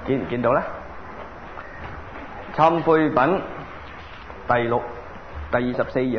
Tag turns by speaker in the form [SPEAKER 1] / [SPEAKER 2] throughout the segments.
[SPEAKER 1] 見唔見到咧？懺悔品第24頁。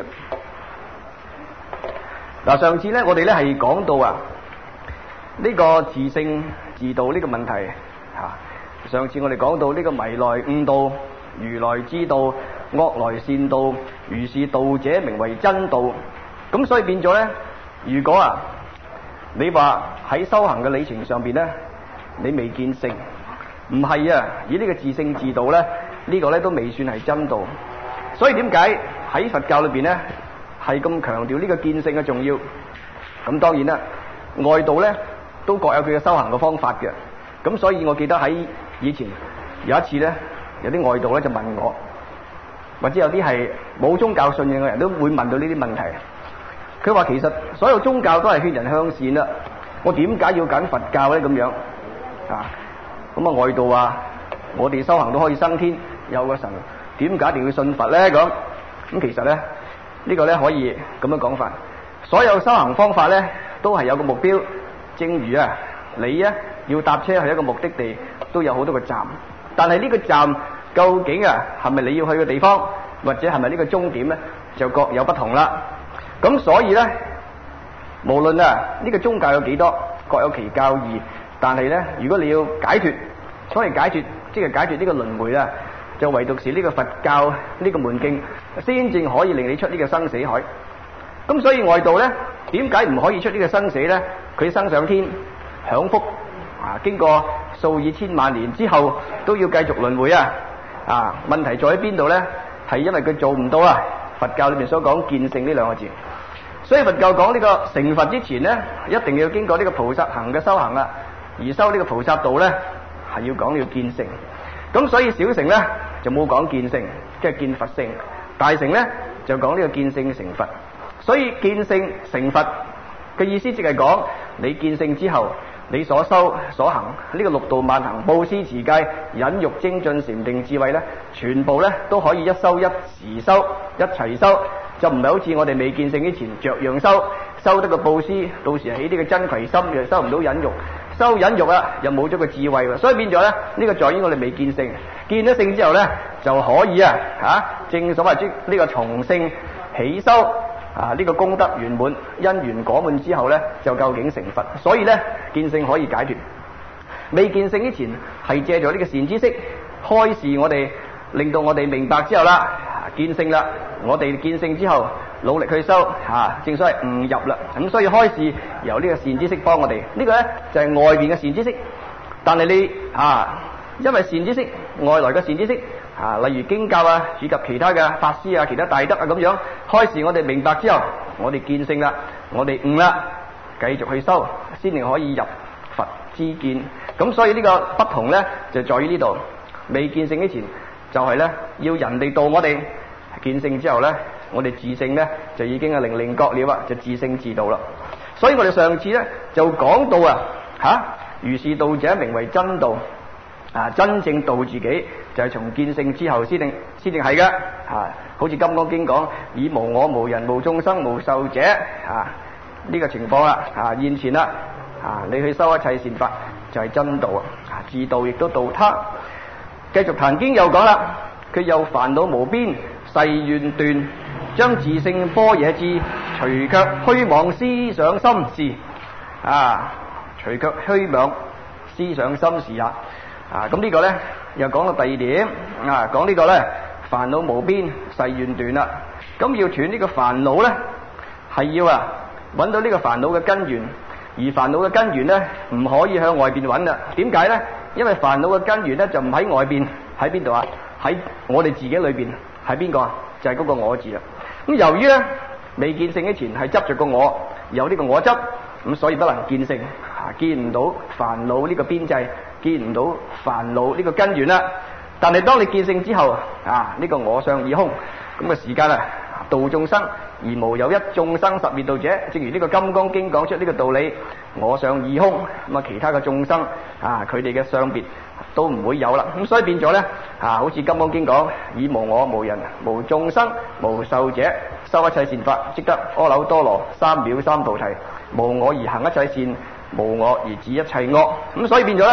[SPEAKER 1] 嗱，上次咧我哋咧係講到呢個自性自度呢個問題上次我哋講到呢個迷來悟道，如來之道，惡來善道，如是道者名為真道。咁所以變咗咧，如果你話喺修行嘅里程上邊咧，你未見性，唔係以呢個自性自度咧，呢個咧都未算係真道。所以點解喺佛教裏邊咧係咁強調呢個見性嘅重要？咁當然啦，外道咧都各有佢嘅修行嘅方法嘅。咁所以我記得喺以前有一次咧，有啲外道咧就問我，或者有啲係冇宗教信仰嘅人都會問到呢啲問題。佢話其實所有宗教都係勸人向善啦，我點解要揀佛教咧？咁樣咁外道話我哋修行都可以升天，有個神，點解一定要信佛咧？咁其實咧呢個咧可以咁樣講法，所有修行方法咧都係有個目標，正如你要搭車去一個目的地都有好多個站，但係呢個站究竟係咪你要去嘅地方，或者係咪呢個終點咧，就各有不同啦。咁所以咧，無論呢個宗教有幾多，各有其教義，但係咧如果你要解脫，所謂解脫即係解脫呢個輪迴啦，就唯獨是呢個佛教呢個門徑先至可以令你出呢個生死海。咁所以外道咧點解唔可以出呢個生死咧？佢生上天享福經過數以千萬年之後都要繼續輪迴問題在喺邊度咧？係因為佢做唔到佛教裏面所講見性呢兩個字。所以佛教講呢個成佛之前咧，一定要經過呢個菩薩行嘅修行而修呢個菩薩道咧係要講呢個見性。咁所以小乘咧就冇講見性，即係見佛性；大乘咧就講呢個見性成佛。所以見性成佛嘅意思即係講你見性之後，你所修所行呢個六度萬行、布施持戒、忍辱精進、禪定智慧咧，全部咧都可以一修一時修，一齊修，就唔係好似我哋未見性之前着樣修得個布施，到時起呢個真攜心又收唔到忍辱，收忍辱又冇咗個智慧。所以變咗咧呢個在於我哋未見性，見咗性之後咧就可以正所謂呢個從性起修。呢個功德圓滿，因緣果滿之後咧，就究竟成佛。所以咧，見性可以解脫。未見性之前，係借助呢個善知識開示我哋，令到我哋明白之後啦，見性啦，我哋見性之後努力去修，正所謂悟入啦。咁所以開示由呢個善知識幫我哋。呢個咧就係外邊嘅善知識，但係你因為善知識外來嘅善知識。例如經教以及其他嘅法師其他大德咁樣開示我哋明白之後，我哋見性啦，我哋悟啦，繼續去修，先至可以入佛之見。咁所以呢個不同咧，就在於呢度。未見性之前，就係咧要人哋度我哋；見性之後咧，我哋自性咧就已經係零零覺了就自性自度啦。所以我哋上次咧就講到如是道者名為真道。真正度自己就係從見性之後先定係嘅。好似《金剛經》講以無我無人無眾生無壽者呢個情況現前啦。你去修一切善法就係真道自度亦都度他。繼續談經又講啦，佢又煩惱無邊誓願斷，將自性般若智，除卻虛妄思想心事除卻虛妄思想心事咁呢個咧又講到第二點講呢個咧煩惱無邊誓願斷啦。咁要斷呢個煩惱咧，係要揾到呢個煩惱嘅根源，而煩惱嘅根源咧唔可以向外邊揾啦。點解咧？因為煩惱嘅根源咧就唔喺外邊，喺邊度喺我哋自己裏邊。喺邊個就係嗰個我字啦。咁由於咧未見性之前係執着個我，有呢個我執，咁所以不能見性，見唔到煩惱呢個邊際，見唔到煩惱呢個根源啦。但係當你見性之後呢個我相已空，咁嘅時間度眾生而無有一眾生實滅度者。正如呢個《金剛經》講出呢個道理，我相已空，咁其他嘅眾生佢哋嘅相別都唔會有啦。咁所以變咗咧好似《金剛經》講以無我無人無眾生無壽者修一切善法，即得阿耨多羅三藐三菩提。無我而行一切善，無我而止一切惡。咁所以變咗咧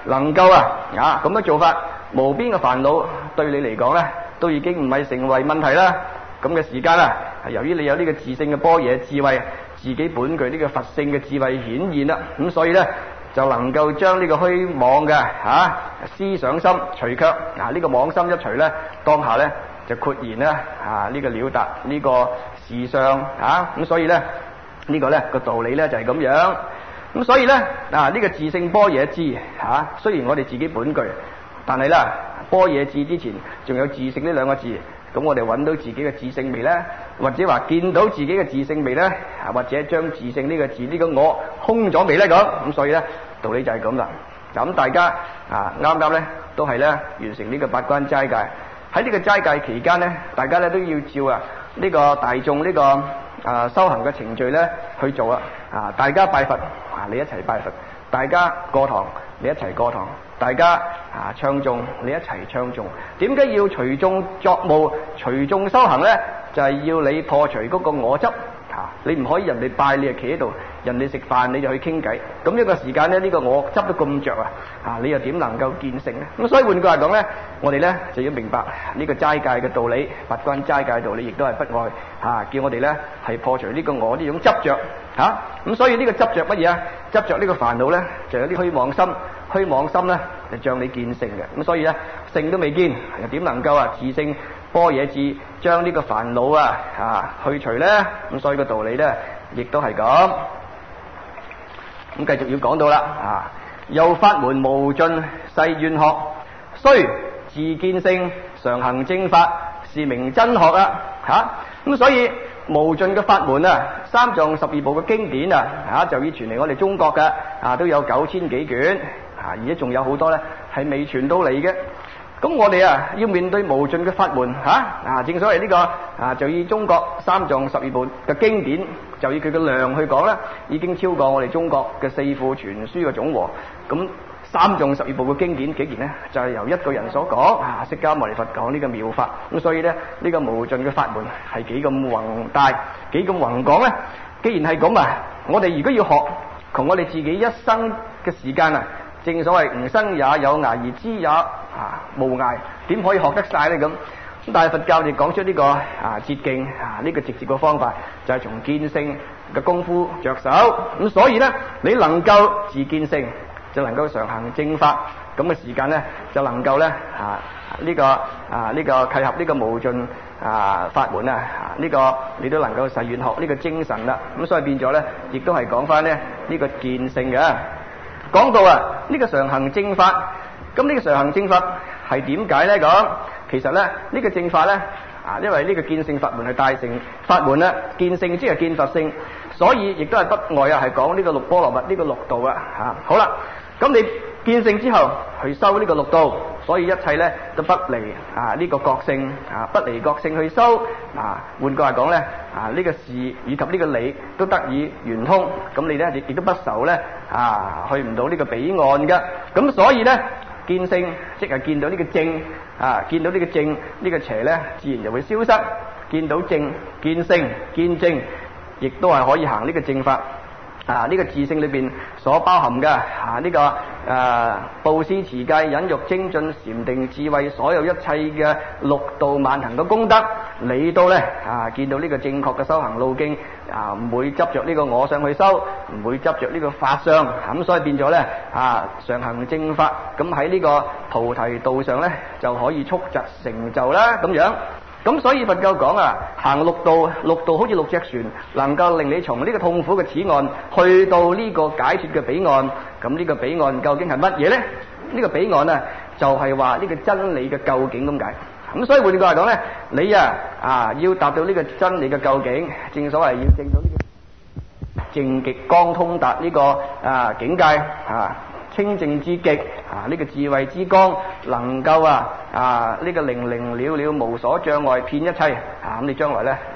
[SPEAKER 1] 能夠咁樣做法，無邊嘅煩惱對你嚟講咧，都已經唔係成為問題啦。咁嘅時間啦，由於你有呢個自性嘅般若智慧，自己本具呢個佛性嘅智慧顯現啦，咁所以咧就能夠將呢個虛妄嘅思想心除卻，呢個妄心一除咧，當下咧就豁然咧呢個了達呢個事相咁所以咧呢個咧個道理咧就係咁樣。咁所以咧呢個自性般若智雖然我哋自己本具，但係咧般若智之前仲有自性呢兩個字，咁我哋揾到自己嘅自性未咧？或者話見到自己嘅自性未咧？或者將自性呢個字呢個我空咗未咧？咁所以咧道理就係咁啦。咁大家啱啱咧都係咧完成呢個八關齋戒。喺呢個齋戒期間咧，大家咧都要照呢個大眾呢個修行嘅程序咧去做大家拜佛你一齊拜佛，大家過堂你一齊過堂，大家唱誦你一齊唱誦。點解要隨眾作務、隨眾修行咧？就係要你破除嗰個我執你唔可以人哋拜你就企喺度，人哋食飯你就去傾偈。咁一個時間咧，呢個我執得咁着你又點能夠見性咧？咁所以換句話講咧，我哋咧就要明白呢個齋戒嘅道理，八關齋戒嘅道理，亦都係不外叫我哋咧係破除呢個我呢種執着咁所以呢個執着乜嘢執着呢個煩惱咧，就有啲虛妄心，虛妄心咧就將你見性嘅。咁所以咧性都未見，又點能夠自性般若智將呢個煩惱去除咧？咁所以個道理咧亦都係咁。咁繼續要講到啦又法門無盡誓願學，須自見性，常行正法，是名真學咁所以無盡嘅法門三藏十二部嘅經典就已傳嚟我哋中國嘅都有9000幾卷而且仲有好多咧係未傳到嚟嘅。咁我哋要面對無盡嘅法門正所謂呢個就以中國三藏十二部嘅經典，就以佢嘅量去講啦，已經超過我哋中國嘅四庫全書嘅總和。咁三藏十二部嘅經典竟然咧就係由一個人所講釋迦牟尼佛講呢個妙法。咁所以咧呢個無盡嘅法門係幾咁宏大，幾咁宏廣咧？既然係咁我哋如果要學，窮我哋自己一生嘅時間正所謂吾生也有涯，而知也無涯，點可以學得晒呢？咁但係佛教就講出呢個捷徑呢個直接嘅方法，就係從見性嘅功夫着手。咁所以呢，你能夠自見性，就能夠常行正法，咁嘅時間呢，就能夠呢呢個契合呢個無盡法門呢個你都能夠誓願學呢個精神啦。咁所以變咗呢，亦都係講翻呢個見性嘅。講到呢個常行正法，咁呢個常行正法係點解呢？咁其實咧呢個正法咧因為呢個見性法門係大乘法門啦，見性即係見佛性，所以亦都係不外係講呢個六波羅蜜呢個六道好啦，咁你見性之後去修呢個六道，所以一切咧都不離呢個覺性不離覺性去修換句話講咧呢個事以及呢個理都得以圓通，咁你咧亦都不愁咧去唔到呢個彼岸嘅。咁所以咧見性即係見到呢個正見到呢個正呢個邪咧自然就會消失，見到正見性見正亦都係可以行呢個正法呢個自性裏邊所包含嘅呢個布施持戒忍辱精進禪定智慧所有一切嘅六道萬行嘅功德，你都咧見到呢個正確嘅修行路徑唔會執着呢個我想去修，唔會執着呢個法相咁所以變咗咧常行正法，咁喺呢個菩提道上咧就可以速疾成就啦咁樣。咁所以佛教講行六道，六道好似六隻船，能夠令你從呢個痛苦嘅此岸去到呢個解脫嘅彼岸。咁呢個彼岸究竟係乜嘢呢？呢個彼岸就係話呢個真理嘅究竟咁解。咁所以換句話講呢，你要達到呢個真理嘅究竟，正所謂要證到呢個淨極光通達呢個境界清淨之極呢個智慧之光，能夠呢個靈靈了了無所障礙遍一切咁你將來呢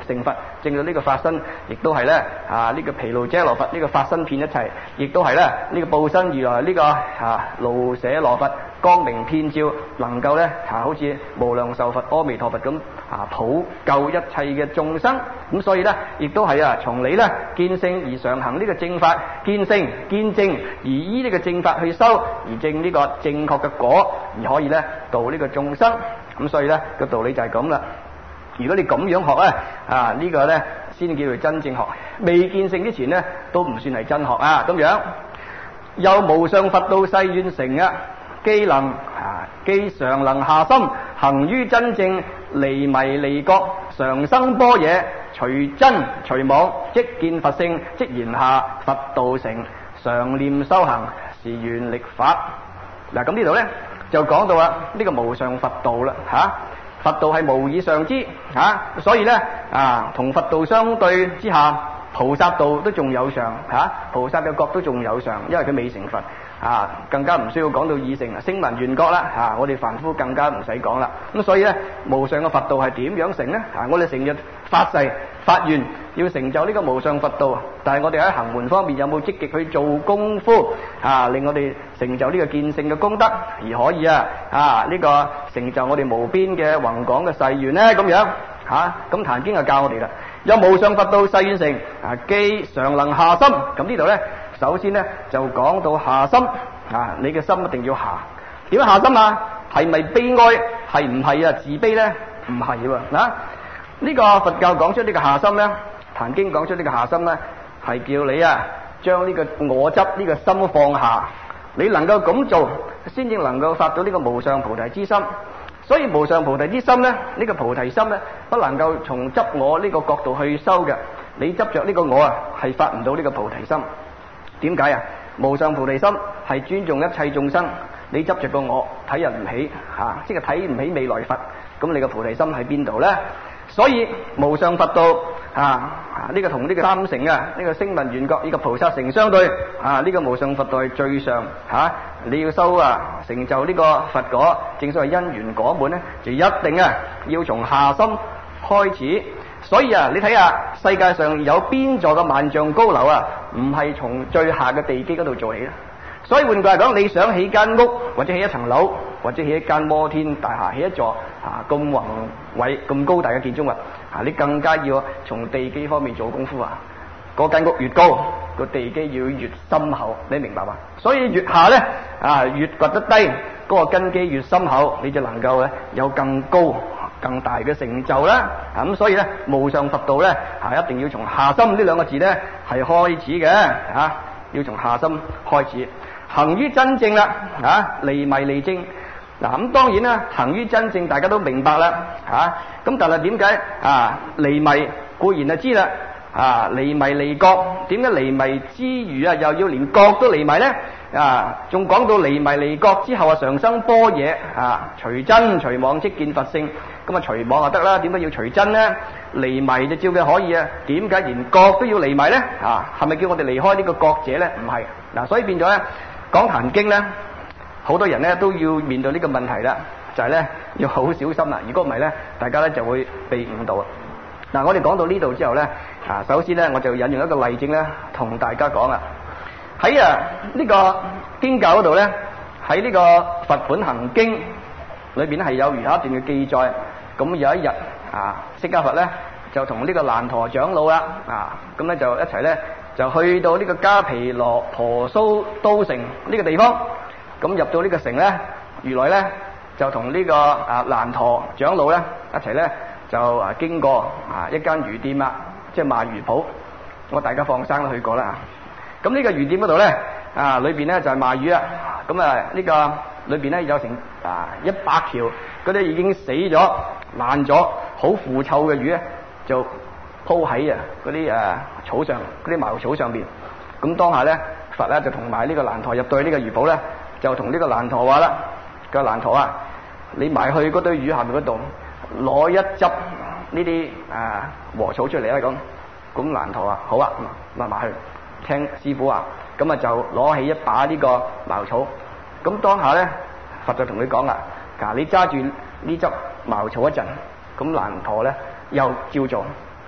[SPEAKER 1] 成佛，證到呢個法身，亦都係咧呢個毗盧遮羅佛呢個法身遍一切，亦都係咧呢個報身如來呢個盧舍羅佛光明遍照，能夠咧好似無量壽佛阿彌陀佛咁普救一切嘅眾生。咁所以咧亦都係從你咧見性而常行呢個正法，見性見證而依呢個正法去修，而證呢個正確嘅果，而可以咧度呢個眾生。咁所以咧個道理就係咁啦。如果你咁樣學咧呢個咧先叫做真正學，未見性之前咧都唔算係真學咁樣。有無上佛道誓願成既常能下心行於真正，離迷離覺常生般若，隨真隨妄即見佛性，即言下佛道成，常念修行是願力法。咁呢度咧就講到呢個無上佛道啦佛道係無以上之所以咧同佛道相對之下，菩薩道都仲有上菩薩嘅覺都仲有上，因為佢未成佛更加唔需要講到已成聲聞緣覺啦我哋凡夫更加唔使講啦。咁所以咧無上嘅佛道係點樣成呢？我哋成日發誓發願要成就呢個無上佛道，但係我哋喺行門方面有冇積極去做功夫令我哋成就呢個見性嘅功德，而可以呢個成就我哋無邊嘅宏廣嘅誓願呢？咁樣咁壇經就教我哋啦，有無上佛道誓願成既常能下心。咁呢度咧首先咧就講到下心你嘅心一定要下。點樣下心係咪悲哀？係唔係自卑咧？唔係喎呢個佛教講出呢個下心咧，壇經講出呢個下心咧，係叫你將呢個我執呢個心放下。你能夠咁做，先至能夠發到呢個無上菩提之心。所以無上菩提之心咧，呢個菩提心咧，不能夠從執我呢個角度去修嘅。你執着呢個我係發唔到呢個菩提心。點解無上菩提心係尊重一切眾生，你執着個我睇人唔起即係睇唔起未來佛，咁你個菩提心喺邊度咧？所以無上佛道呢個同呢個三乘呢個聲聞緣覺以及菩薩乘相對呢個無上佛道係最上你要修成就呢個佛果，正所謂因緣果滿咧，就一定要從下心開始。所以你睇下世界上有邊座嘅萬丈高樓唔係從最下嘅地基嗰度做起咧？所以換句嚟講，你想起間屋或者起一層樓或者起一間摩天大廈，起一座咁宏偉咁高大嘅建築物你更加要從地基方面做功夫嗰間屋越高，個地基要越深厚，你明白嘛？所以越下咧越掘得低，嗰個根基越深厚，你就能夠有更高更大嘅成就啦。咁所以咧無上佛道咧一定要從下心呢兩個字咧係開始嘅要從下心開始，行於真正啦離迷離證。咁當然啦，行於真正大家都明白啦咁但係點解離迷固然就知啦離迷離覺，點解離迷之餘又要連覺都離迷咧？仲講到離迷離覺之後常生般若隨真隨妄即見佛性。咁隨妄就得啦，點解要隨真呢？離迷就照嘅可以點解連覺都要離迷咧？係咪叫我哋離開呢個覺者咧？唔係所以變咗咧講壇經咧，好多人咧都要面對呢個問題啦，就係咧要好小心啦。如果唔係咧，大家咧就會被誤導。我哋講到呢度之後咧首先咧我就引用一個例證咧同大家講喺呢個經教嗰度咧，喺呢個佛本行經裏邊係有如下一段嘅記載。咁有一日釋迦佛咧就同呢個難陀長老啦咁咧就一齊咧就去到呢個迦毗羅婆蘇都城呢個地方。咁入到呢個城咧，如來咧就同呢個難陀長老咧一齊咧就經過一間魚店即係賣魚鋪。我大家放生都去過啦。咁呢個魚店嗰度咧裏邊咧就係賣魚咁呢個裏邊咧有成100條嗰啲已經死咗爛咗好腐臭嘅魚咧，就鋪喺嗰啲草上，嗰啲茅草上邊。咁當下咧佛咧就同埋呢個難陀入到去呢個魚鋪咧，就同呢個難陀話啦：個難陀你埋去嗰堆魚下面嗰度攞一執呢啲禾草出嚟啦。咁難陀話好攞埋去。聽師傅咁就攞起一把呢個茅草。咁當下咧佛就同佢講啦：你揸住呢執茅草一陣。咁難陀咧又照做。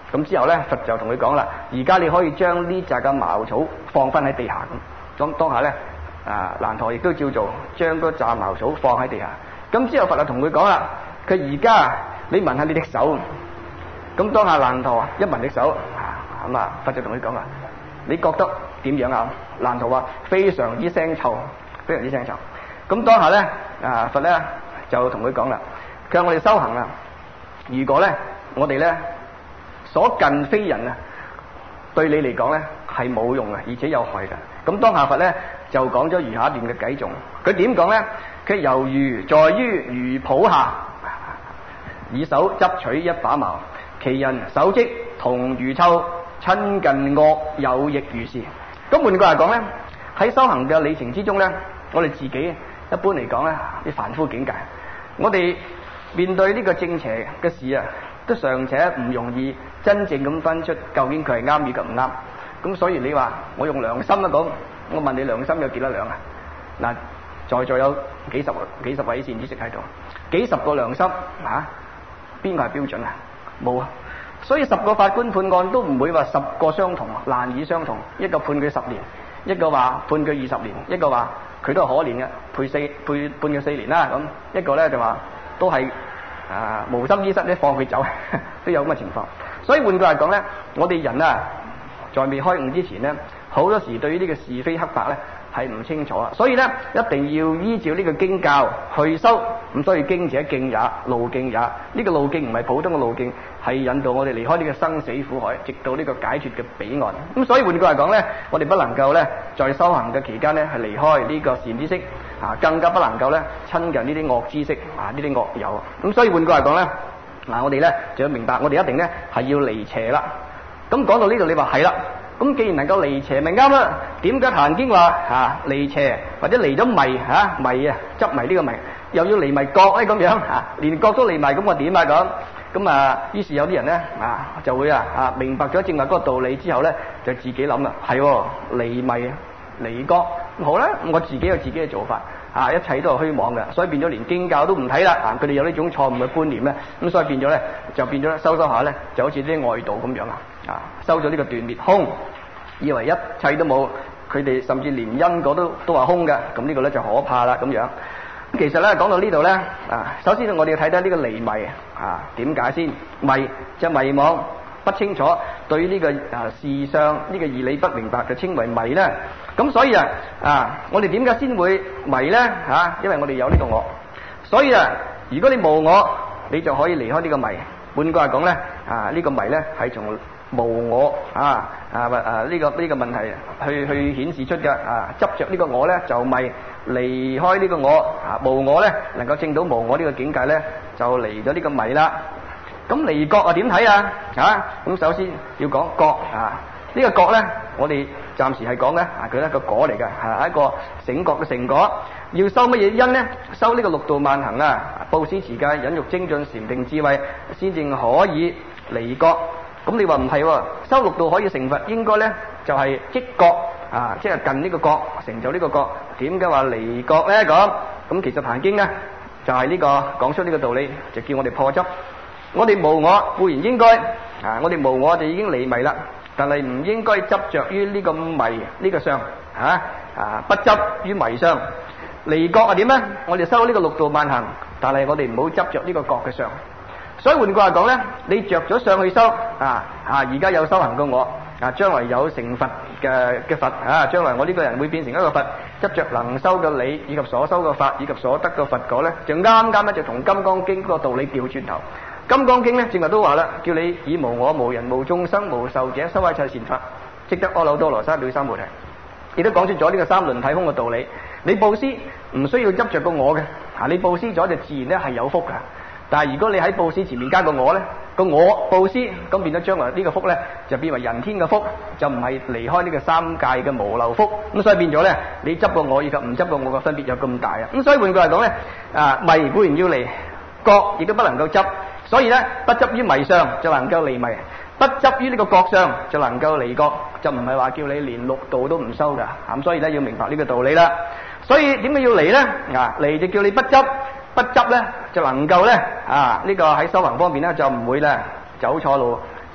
[SPEAKER 1] 咁之後咧，佛就同佢講啦，而家你可以將呢扎嘅茅草放翻喺地下咁。咁當下咧，難陀亦都照做，將嗰扎茅草放喺地下。咁之後佛就同佢講啦，佢而家你聞下你隻手。咁當下難陀一聞隻手，咁佛就同佢講啦，你覺得點樣啊？難陀話非常之腥臭，非常之腥臭。咁當下咧，佛咧就同佢講啦，佢話我哋修行啊，如果咧我哋咧所近非人啊，對你嚟講咧係冇用嘅，而且有害嘅。咁當下佛咧就講咗餘下一段嘅偈頌，佢點講咧？佢猶如在於魚圃下，以手執取一把茅，其人手即同魚臭，親近惡友亦如是。咁換句話講咧，喺修行嘅里程之中咧，我哋自己一般嚟講咧，啲凡夫境界，我哋面對呢個正邪嘅事啊，都尚且唔容易真正咁分出究竟佢係啱與唔啱。咁所以你話我用良心啊講，我問你良心有幾多兩啊？嗱，在座有幾十位善知識喺度，幾十個良心邊個係標準啊？冇啊！所以10個法官判案都唔會話10個相同，難以相同。一個判佢10年，一個話判佢20年，一個話佢都係可憐嘅，判佢4年啦咁。一個咧就話都係無心之失咧放佢走，都有咁嘅情況。所以換句話講咧，我哋人啊，在未開悟之前咧，好多時對於呢個是非黑白咧係唔清楚啊。所以咧一定要依照呢個經教去修。咁所以經者徑也，路徑也。呢個路徑唔係普通嘅路徑，係引導我哋離開呢個生死苦海，直到呢個解脫嘅彼岸。咁所以換句話講咧，我哋不能夠咧在修行嘅期間咧係離開呢個善知識更加不能夠咧親近呢啲惡知識呢啲惡友。咁所以換句話講咧，我哋咧就要明白，我哋一定咧係要離邪啦。咁講到呢度，你話係啦。咁既然能夠離邪，咪啱啦。點解《壇經》話離邪或者離咗迷執迷呢個迷，又要離迷覺咧咁樣連覺都離迷，咁我點啊咁？於是有啲人咧就會明白咗正話嗰個道理之後咧，就自己諗啦，係離迷離覺好啦，我自己有自己嘅做法一切都係虛妄嘅，所以變咗連經教都唔睇啦。佢哋有呢種錯誤嘅觀念咧，咁所以變咗咧就變咗修下咧，就好似啲外道咁樣收咗呢個斷滅空，以為一切都冇，佢哋甚至連因果都話空嘅，咁呢個咧就可怕啦咁樣。咁其實咧講到呢度咧首先我哋要睇睇呢個離迷點解先？迷就迷惘不清楚，對於呢個事相呢個義理不明白，就稱為迷咧。咁所以我哋點解先會迷咧？因為我哋有呢個我，所以如果你無我，你就可以離開呢個迷。換句話講咧呢個迷咧係從無我呢個問題去顯示出嘅執着呢個我咧就迷，離開呢個我無我咧能夠證到無我呢個境界咧就離咗呢個迷啦。咁離覺點睇啊？咁首先要講覺呢個覺咧，我哋暫時係講咧佢係一個果嚟嘅，係一個醒覺嘅成果。要修乜嘢因咧？修呢個六度萬行布施持戒忍辱精進禪定智慧，先至可以離覺。咁你話唔係喎？修六度可以成佛，應該咧就係即覺即係近呢個覺，成就呢個覺。點解話離覺咧？咁其實《壇經》咧就係呢個講出呢個道理，就叫我哋破執。我哋無我固然應該我哋無我就已經離迷啦，但係唔應該執着於呢個迷呢個相不執於迷相。離覺點咧？我哋修呢個六度萬行，但係我哋唔好執着呢個覺嘅相。所以換句話講咧，你着咗上去修而家有修行嘅我將來有成佛嘅佛將來我呢個人會變成一個佛，執着能修嘅理以及所修嘅法以及所得嘅佛果咧，就啱咧就同《金剛經》嗰個道理調轉頭。《金剛經》咧正話都話啦，叫你以無我無人無眾生無壽者修一切善法，即得阿耨多羅三藐三菩提。亦都講出咗呢個三輪體空嘅道理。你布施唔需要執着個我嘅你布施咗就自然咧係有福噶。但係如果你喺布施前面加個我咧，個我布施咁變咗將來呢個福咧就變為人天嘅福，就唔係離開呢個三界嘅無漏福。咁所以變咗咧，你執個我以及唔執個我嘅分別有咁大咁所以換句話講咧迷固然要離，覺亦都不能夠執。所以咧不執於迷相就能夠離迷，不執於呢個覺相就能夠離覺，就唔係話叫你連六度都唔修噶。咁所以咧要明白呢個道理啦。所以點解要離咧？離就叫你不執，不執咧就能夠咧呢個喺修行方面咧就唔會咧走錯路，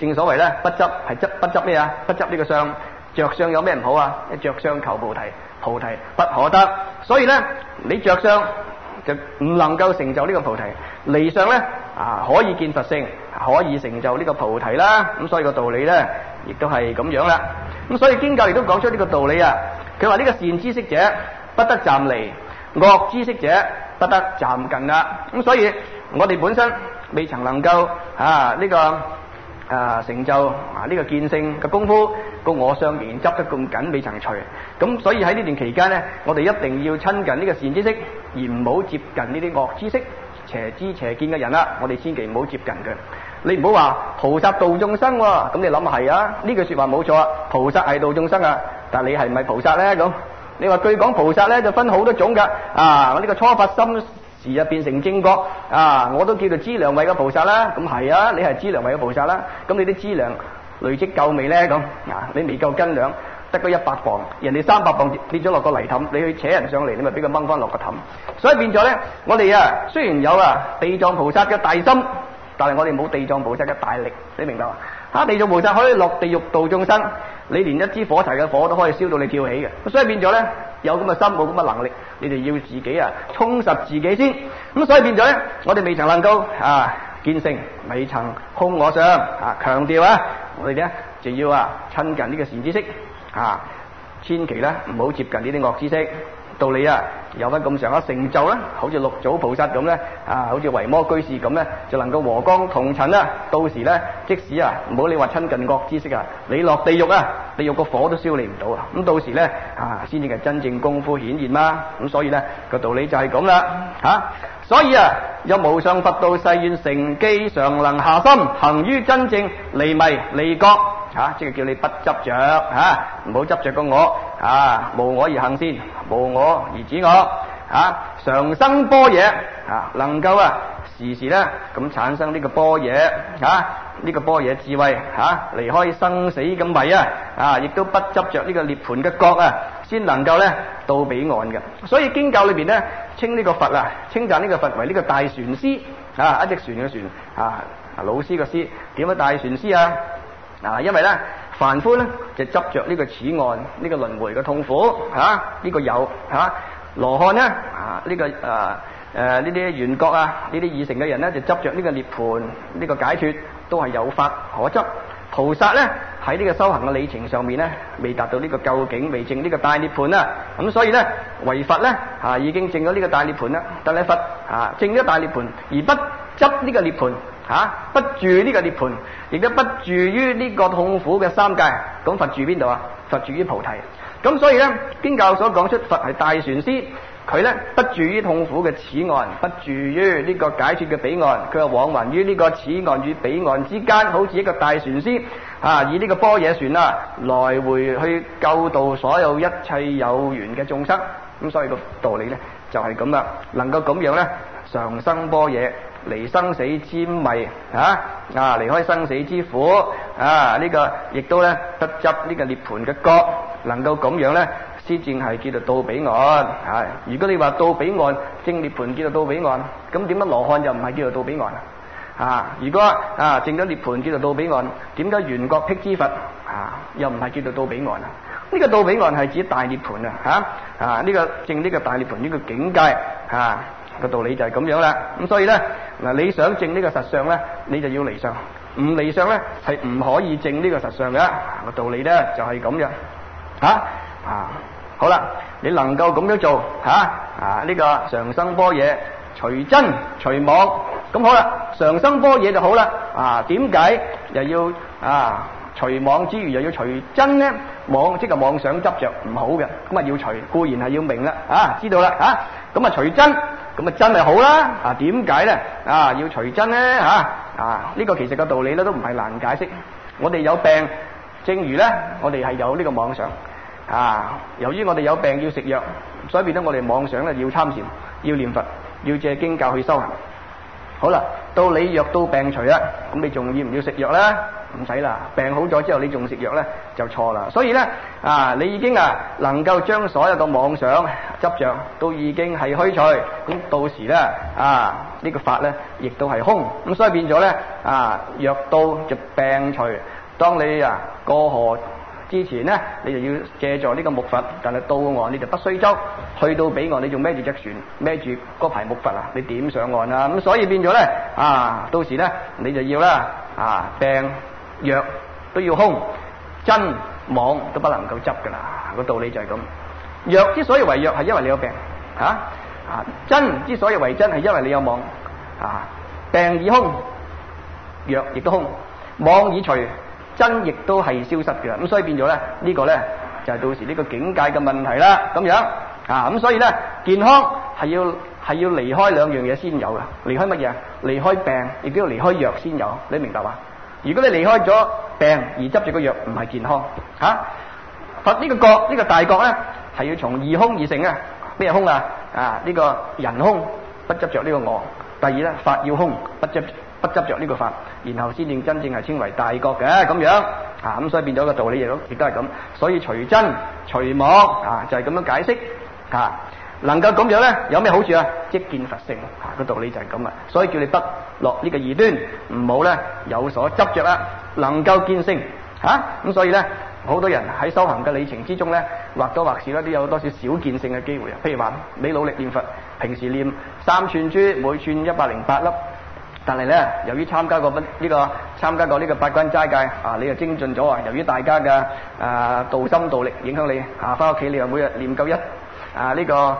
[SPEAKER 1] 正所謂咧，不執係不執咩啊？不執呢個相，着相有咩唔好啊？一着相求菩提，菩提不可得。所以咧，你着相就唔能夠成就呢個菩提，離相咧可以見佛性，可以成就呢個菩提啦。咁所以個道理咧，亦都係咁樣啦。咁所以經教亦都講出呢個道理啊。佢話呢個善知識者不得暫離，惡知識者不得暫近啦。咁所以我哋本身未曾能夠成就呢個見性嘅功夫，個我相仍然執得咁緊，未曾除。咁所以喺呢段期間呢，我哋一定要親近呢個善知識，而唔好接近呢啲惡知識、邪知邪見嘅人啦。我哋千祈唔好接近佢。你唔好話菩薩度眾生喎，咁你諗下係啊？呢句說話冇錯啊，菩薩係度眾生啊，但你係唔係菩薩呢？咁你話據講菩薩呢就分好多種噶，我呢個初發心時就變成正覺，我都叫做資糧位嘅菩薩啦。咁係啊，你係資糧位嘅菩薩啦。咁你啲資糧累積夠未呢？咁你未夠斤兩，得嗰100磅，人哋300磅跌咗落個泥凼，你去扯人上嚟，你咪俾佢掹翻落個凼。所以變咗呢，我哋雖然有地藏菩薩嘅大心，但係我哋冇地藏菩薩嘅大力，你明白嘛？地藏菩薩可以落地獄度眾生，你連一支火柴嘅火都可以燒到你跳起嘅。所以變咗呢，有咁嘅心，冇咁嘅能力，你哋要自己充實自己先。咁所以變咗呢，我哋未曾能夠見性，未曾空我相強調我哋呢就要親近呢個善知識千祈呢唔好接近呢啲惡知識。道理有翻咁上下成就啦，好似六祖菩薩咁呢，好似維摩居士咁呢，就能夠和光同塵啦。到時呢，即使唔好你話親近惡知識你落地獄地獄個火都燒你唔到啊。咁到時呢，先至係真正功夫顯現啦。咁所以呢個道理就係咁啦所以有無上佛道誓願成機常能下心行於真正離迷離覺即係叫你不執着唔好執着個我無我而行善，無我而止我常生般若能夠時時咧咁產生呢個般若呢個般若智慧離開生死咁迷亦都不執着呢個涅槃嘅覺先能夠咧到彼岸嘅。所以經教裏邊咧稱呢個佛稱讚呢個佛為呢個大船師一隻船嘅船老師個師。點解大船師因為咧凡夫咧就執着呢個此岸呢個輪迴嘅痛苦呢個有羅漢咧呢個呢啲緣覺呢啲已成嘅人咧就執着呢個涅槃呢個解脫都係有法可執。菩薩咧喺呢個修行嘅里程上面咧未達到呢個究竟，未證呢個大涅槃咁所以咧為佛咧已經證咗呢個大涅槃啦。但係佛證咗大涅槃而不執呢個涅槃不住呢個涅槃，亦都不住於呢個痛苦嘅三界。咁佛住邊度佛住於菩提。咁所以咧經教所講出佛係大船師，佢咧不住於痛苦嘅此岸，不住於呢個解脫嘅彼岸，佢係往還於呢個此岸與彼岸之間，好似一個大船師以呢個般若船來回去救度所有一切有緣嘅眾生。咁所以個道理咧就係咁啦，能夠咁樣咧常生般若，離生死之迷離開生死之苦呢個亦都咧不執呢個涅槃嘅覺，能夠咁樣咧先至係叫做到彼岸如果你話到彼岸證涅槃叫做到彼岸，咁點解羅漢又唔係叫做到彼岸如果證咗涅槃叫做到彼岸，點解緣覺辟支佛又唔係叫做到彼岸呢個到彼岸係指大涅槃呢個證呢個大涅槃呢個境界個道理就係咁樣啦。咁所以咧你想證呢個實相咧，你就要離相，唔離相咧係唔可以證呢個實相嘅。個道理咧就係咁樣好啦，你能夠咁樣做呢個常生般若，除真除妄。咁好啦，常生般若就好啦點解又要除妄之餘又要除真呢？妄即係妄想執着唔好嘅，咁要除固然係要明啦知道啦咁除真，咁真係好啦點解呢要除真呢呢個其實個道理咧都唔係難解釋。我哋有病，正如呢我哋係有呢個妄想由於我哋有病要食藥，所以變得我哋妄想咧要參禪，要念佛，要借經教去修行。好啦，到你藥到病除啦，咁你仲要唔要食藥咧？唔使啦，病好咗之後你仲食藥咧就錯啦。所以咧你已經能夠將所有嘅妄想執着都已經係虛除，咁到時咧呢個法咧亦都係空，咁所以變咗咧藥到就病除。當你過河之前咧，你就要借助呢個木筏，但係到岸你就不須舟，去到彼岸你仲孭住隻船，孭住嗰排木筏你點上岸啊？咁所以變咗咧到時咧你就要啦病藥都要空，真妄都不能夠執噶啦，個道理就係咁。藥之所以為藥，係因為你有病真之所以為真，係因為你有妄病已空，藥亦都空，妄已除，真亦都係消失嘅。咁所以變咗咧呢個咧就係到時呢個境界嘅問題啦。咁樣咁所以咧健康係要離開兩樣嘢先有嘅。離開乜嘢？離開病，亦都要離開藥先有。你明白嘛？如果你離開咗病而執住個藥，唔係健康佛呢個覺，呢個大覺咧係要從二空而成嘅。咩空呢個人空，不執着呢個我。第二咧法要空，不執着呢個法，然後先至真正係稱為大覺嘅。咁樣咁所以變咗個道理亦都係咁。所以除真除妄就係咁樣解釋能夠咁樣咧有咩好處即見佛性個道理就係咁啊。所以叫你不落呢個異端，唔好咧有所執着啦，能夠見性咁所以咧好多人喺修行嘅里程之中咧，或多或少咧都有多少少見性嘅機會。譬如話你努力念佛，平時念3串珠，每串108粒，但係咧由於參加過呢個八關齋戒你就精進咗由於大家嘅道心道力影響你翻屋企你又每日念夠呢個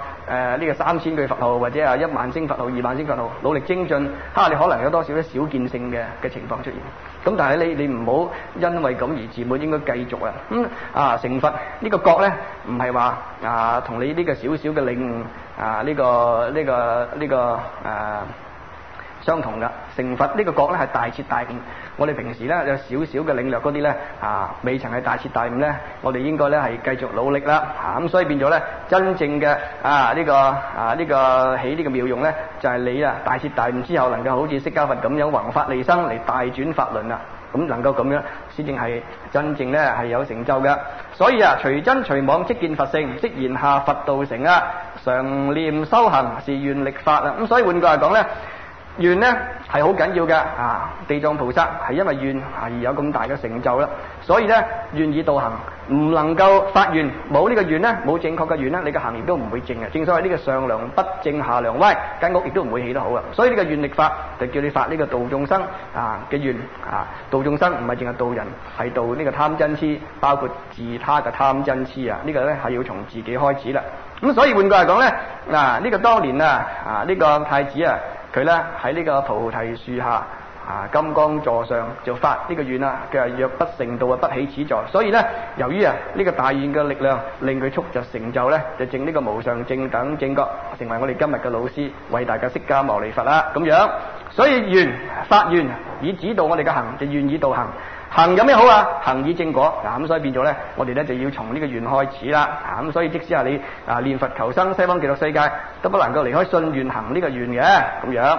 [SPEAKER 1] 3000句佛號，或者1萬聲佛號、2萬聲佛號，努力精進你可能有多少少見性嘅情況出現。咁但係你唔好因為咁而自滿，應該繼續成佛呢個覺咧，唔係話同你呢個少少嘅領悟呢個相同噶。成佛呢個覺咧係大徹大悟。我哋平時咧有少少嘅領略嗰啲咧未曾係大徹大悟咧，我哋應該咧係繼續努力啦。咁所以變咗咧真正嘅呢個起呢個妙用咧，就係你大徹大悟之後，能夠好似釋迦佛咁樣弘法利生嚟大轉法輪咁能夠咁樣先正係真正咧係有成就嘅。所以除真除妄即見佛性，即言下佛道成常念修行是願力法咁所以換句話講咧，願呢係好緊要嘅地藏菩薩係因為願而有咁大嘅成就啦。所以呢願以道行，唔能夠發願，冇呢個願呢，冇正確嘅願呢，你嘅行亦都唔會正嘅。正所謂呢個上梁不正下梁歪，間屋亦都唔會起得好啊。所以呢個願力法就叫你發呢個度眾生嘅願度眾生唔係淨係度人，係度呢個貪嗔痴，包括自他嘅貪嗔痴呢個呢係要從自己開始啦。咁所以換句話講呢，呢個當年呢個太子佢咧喺呢個菩提樹下金剛座上就發呢個願佢話若不成道不起此座。所以咧由於呢個大願嘅力量令佢速疾成就咧，就證呢個無上正等正覺，成為我哋今日嘅老師，偉大嘅釋迦牟尼佛啦咁樣。所以願發願以指導我哋嘅行，就願以道行。行有咩好行以正果咁所以變咗咧，我哋咧就要從呢個願開始啦咁所以即使係你念佛求生西方極樂世界，都不能夠離開信願行呢個願嘅咁樣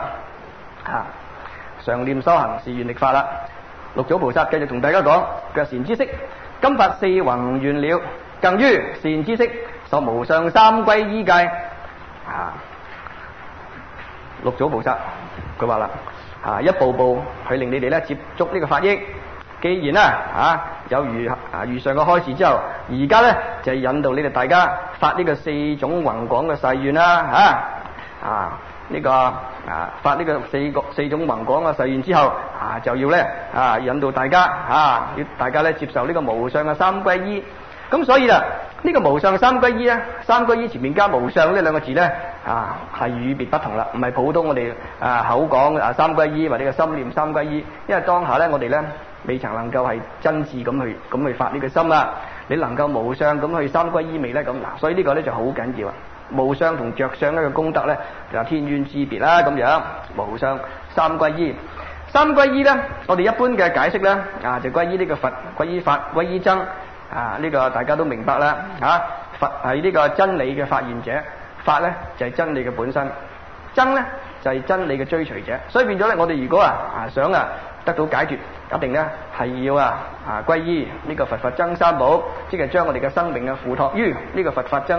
[SPEAKER 1] 常念修行是願力法啦。六祖菩薩繼續同大家講，佢話善知識，今發四弘願了，更於善知識受無上三歸依戒六祖菩薩佢話啦一步步去令你哋咧接觸呢個法益。既然有如上嘅開示之後，而家咧就係引導你哋大家發呢個四種宏廣嘅誓願啦發呢個四種宏廣嘅誓願之後就要咧引導大家要大家咧接受呢個無上嘅三歸依。咁所以呢個無上三歸依三歸依前面加無上呢兩個字咧係與別不同啦，唔係普通我哋口講三歸依或者個心念三歸依。因為當下咧我哋咧未曾能夠係真摯咁去發呢個心啦。你能夠無上咁去三歸依未咧？咁所以呢個咧就好緊要無上同着相一個功德咧就天淵之別啦咁樣。無上三歸依，三歸依咧我哋一般嘅解釋咧就歸依呢個佛，歸依法，歸依僧呢個大家都明白啦佛係呢個真理嘅發現者，法咧就係真理嘅本身，僧咧就係真理嘅追隨者。所以變咗咧我哋如果想得到解脫，一定咧係要歸依呢個佛法僧三寶，即係將我哋嘅生命付託於呢個佛法僧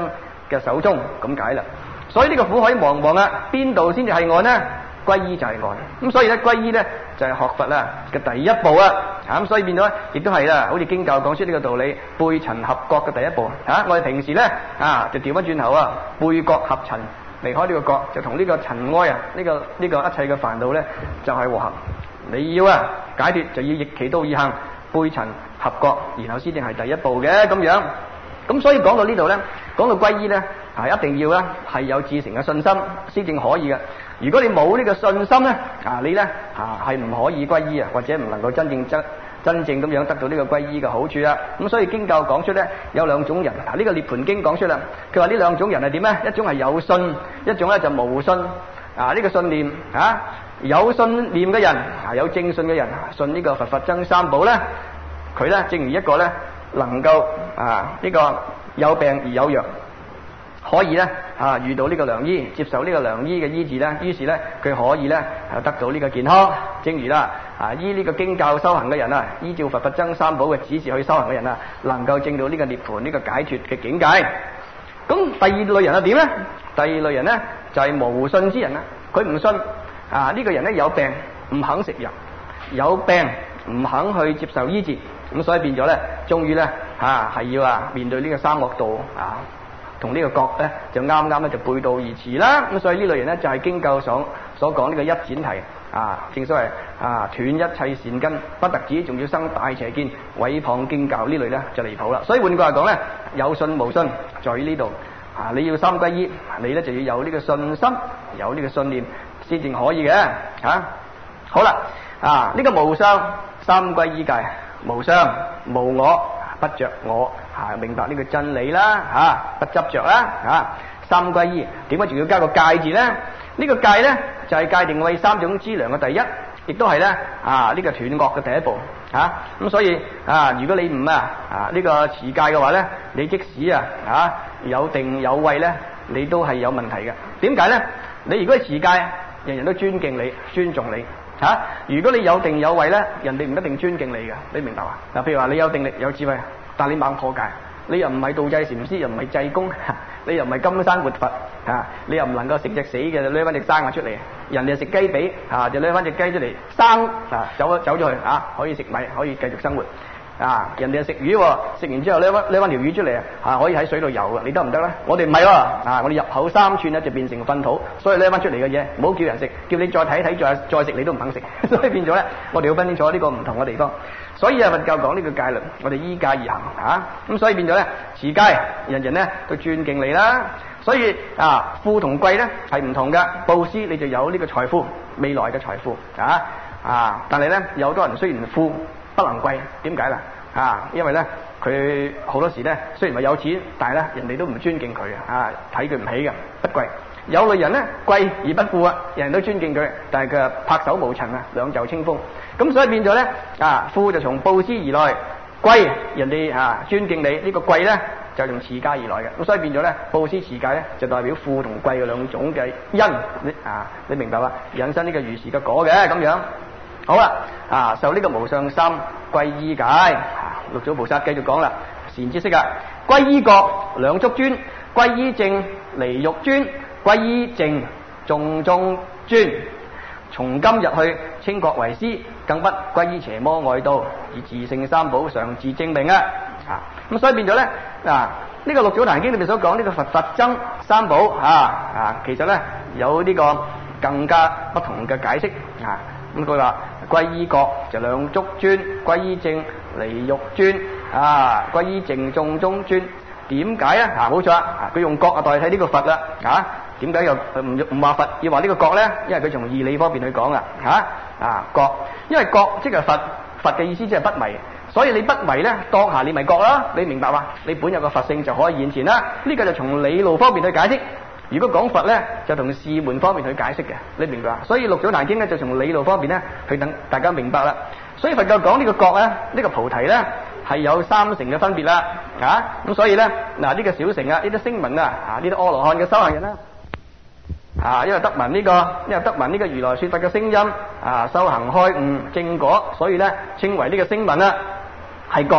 [SPEAKER 1] 嘅手中咁解啦。所以呢個苦海茫茫啊，邊度先至係岸呢？歸依就係岸。咁所以咧，歸依咧就係學佛啦嘅第一步啊。咁所以變咗亦都係啦，好似經教講出呢個道理，背塵合覺嘅第一步。我哋平時咧就調翻轉頭啊，背覺合塵，離開呢個覺，就同呢個塵埃啊，呢個一切嘅煩惱咧就係和合。你要解脫，就要逆其道而行，背塵合覺，然後先至係第一步嘅咁樣。咁所以講到呢度咧，講到歸依咧，一定要咧係有至誠嘅信心先正可以嘅。如果你冇呢個信心咧，你咧係唔可以歸依啊，或者唔能夠真正咁樣得到呢個歸依嘅好處啊。咁所以經教講出咧有兩種人，呢個涅槃經講出啦，佢話呢兩種人係點咧？一種係有信，一種咧就無信。呢個信念有信念嘅人有正信嘅人，信呢個佛僧三寶咧，佢咧正如一個咧能夠呢個有病而有藥，可以咧遇到呢個良醫，接受呢個良醫嘅醫治咧，於是咧佢可以咧得到呢個健康。正如啦依呢個經教修行嘅人依照佛僧三寶嘅指示去修行嘅人能夠證到呢個涅槃呢個解脫嘅境界。咁第二類人係點咧？第二類人咧就係無信之人啦，佢唔信呢個人咧有病唔肯食藥，有病唔肯去接受醫治，咁所以變咗咧，終於咧係要面對呢個三惡道同呢個覺咧就啱啱咧就背道而馳啦。咁所以呢類人咧就係經教所講呢個一闡提正所謂斷一切善根，不特止，仲要生大邪見，毀謗經教，呢類咧就離譜啦。所以換句話講咧，有信無信在於呢度你要三歸依，你咧就要有呢個信心，有呢個信念先至可以嘅好啦呢個無相三歸依戒，無相無我，不着我明白呢個真理啦不執着啦三歸依點解仲要加個戒字咧？呢個戒咧就係界定為三種資糧嘅第一，亦都係咧呢個斷惡嘅第一步咁所以如果你唔呢個持戒嘅話咧，你即使有定有慧咧，你都係有問題嘅。點解咧？你如果係持戒，人人都尊敬你、尊重你如果你有定有慧咧，人哋唔一定尊敬你嘅，你明白嘛？譬如話你有定力有智慧，但你猛破戒，你又唔係道濟禪師，又唔係濟公，你又唔係金山活佛你又唔能夠食隻死嘅就掠翻隻生嘅出嚟，人哋食雞髀就掠翻隻雞出嚟生走咗去可以食米，可以繼續生活人哋食魚食完之後掠翻條魚出嚟可以喺水度游嘅，你得唔得咧？我哋唔係我哋入口3寸咧就變成糞土，所以掠翻出嚟嘅嘢唔好叫人食，叫你再睇睇再食你都唔肯食，所以變咗咧我哋要分清楚呢個唔同嘅地方。所以佛教講呢個戒律，我哋依戒而行咁所以變咗咧持戒，人人咧都尊敬你啦。所以富同貴咧係唔同嘅，布施你就有呢個財富，未來嘅財富但係咧有好多人雖然富不能貴，點解啦？因為咧佢好多時咧雖然話有錢，但係咧人哋都唔尊敬佢睇佢唔起嘅，不貴。有類人咧貴而不富人人都尊敬佢，但係佢拍手無塵兩袖清風。咁所以變咗咧富就從布施而來，貴人哋尊敬你，呢個貴咧就從持戒而來嘅。咁所以變咗咧布施持戒咧就代表富同貴嘅兩種嘅因你明白嘛？引申呢個如是嘅果嘅咁樣。好啦受呢個無上三歸依戒六祖菩薩繼續講啦，善知識歸依覺兩足尊，歸依正離欲尊，歸依淨眾中尊，從今日去稱覺為師，更不歸依邪魔外道，以自性三寶常自證明咁所以變咗咧呢個六祖壇經裏面所講呢個佛僧三寶其實咧有呢個更加不同嘅解釋咁佢話歸依覺就兩足尊，歸依正離欲尊歸依淨眾中尊。點解咧冇錯佢用覺代替呢個佛啦點解又唔話佛要話呢個覺咧？因為佢從義理方面去講覺，因為覺即係佛嘅意思即係不迷，所以你不迷咧當下你咪覺啦，你明白嘛？你本有個佛性就可以現前啦。呢個就從理路方面去解釋。如果講佛咧就同事門方面去解釋嘅，你明白嘛？所以六祖壇經咧就從理路方面咧去等大家明白啦。所以佛教講呢個覺咧，呢個菩提咧係有3成嘅分別啦咁所以咧呢個小乘呢啲聲聞呢啲阿羅漢嘅修行人啦因為得聞呢個如來說法嘅聲音修行開悟正果，所以咧稱為呢個聲聞啦係覺。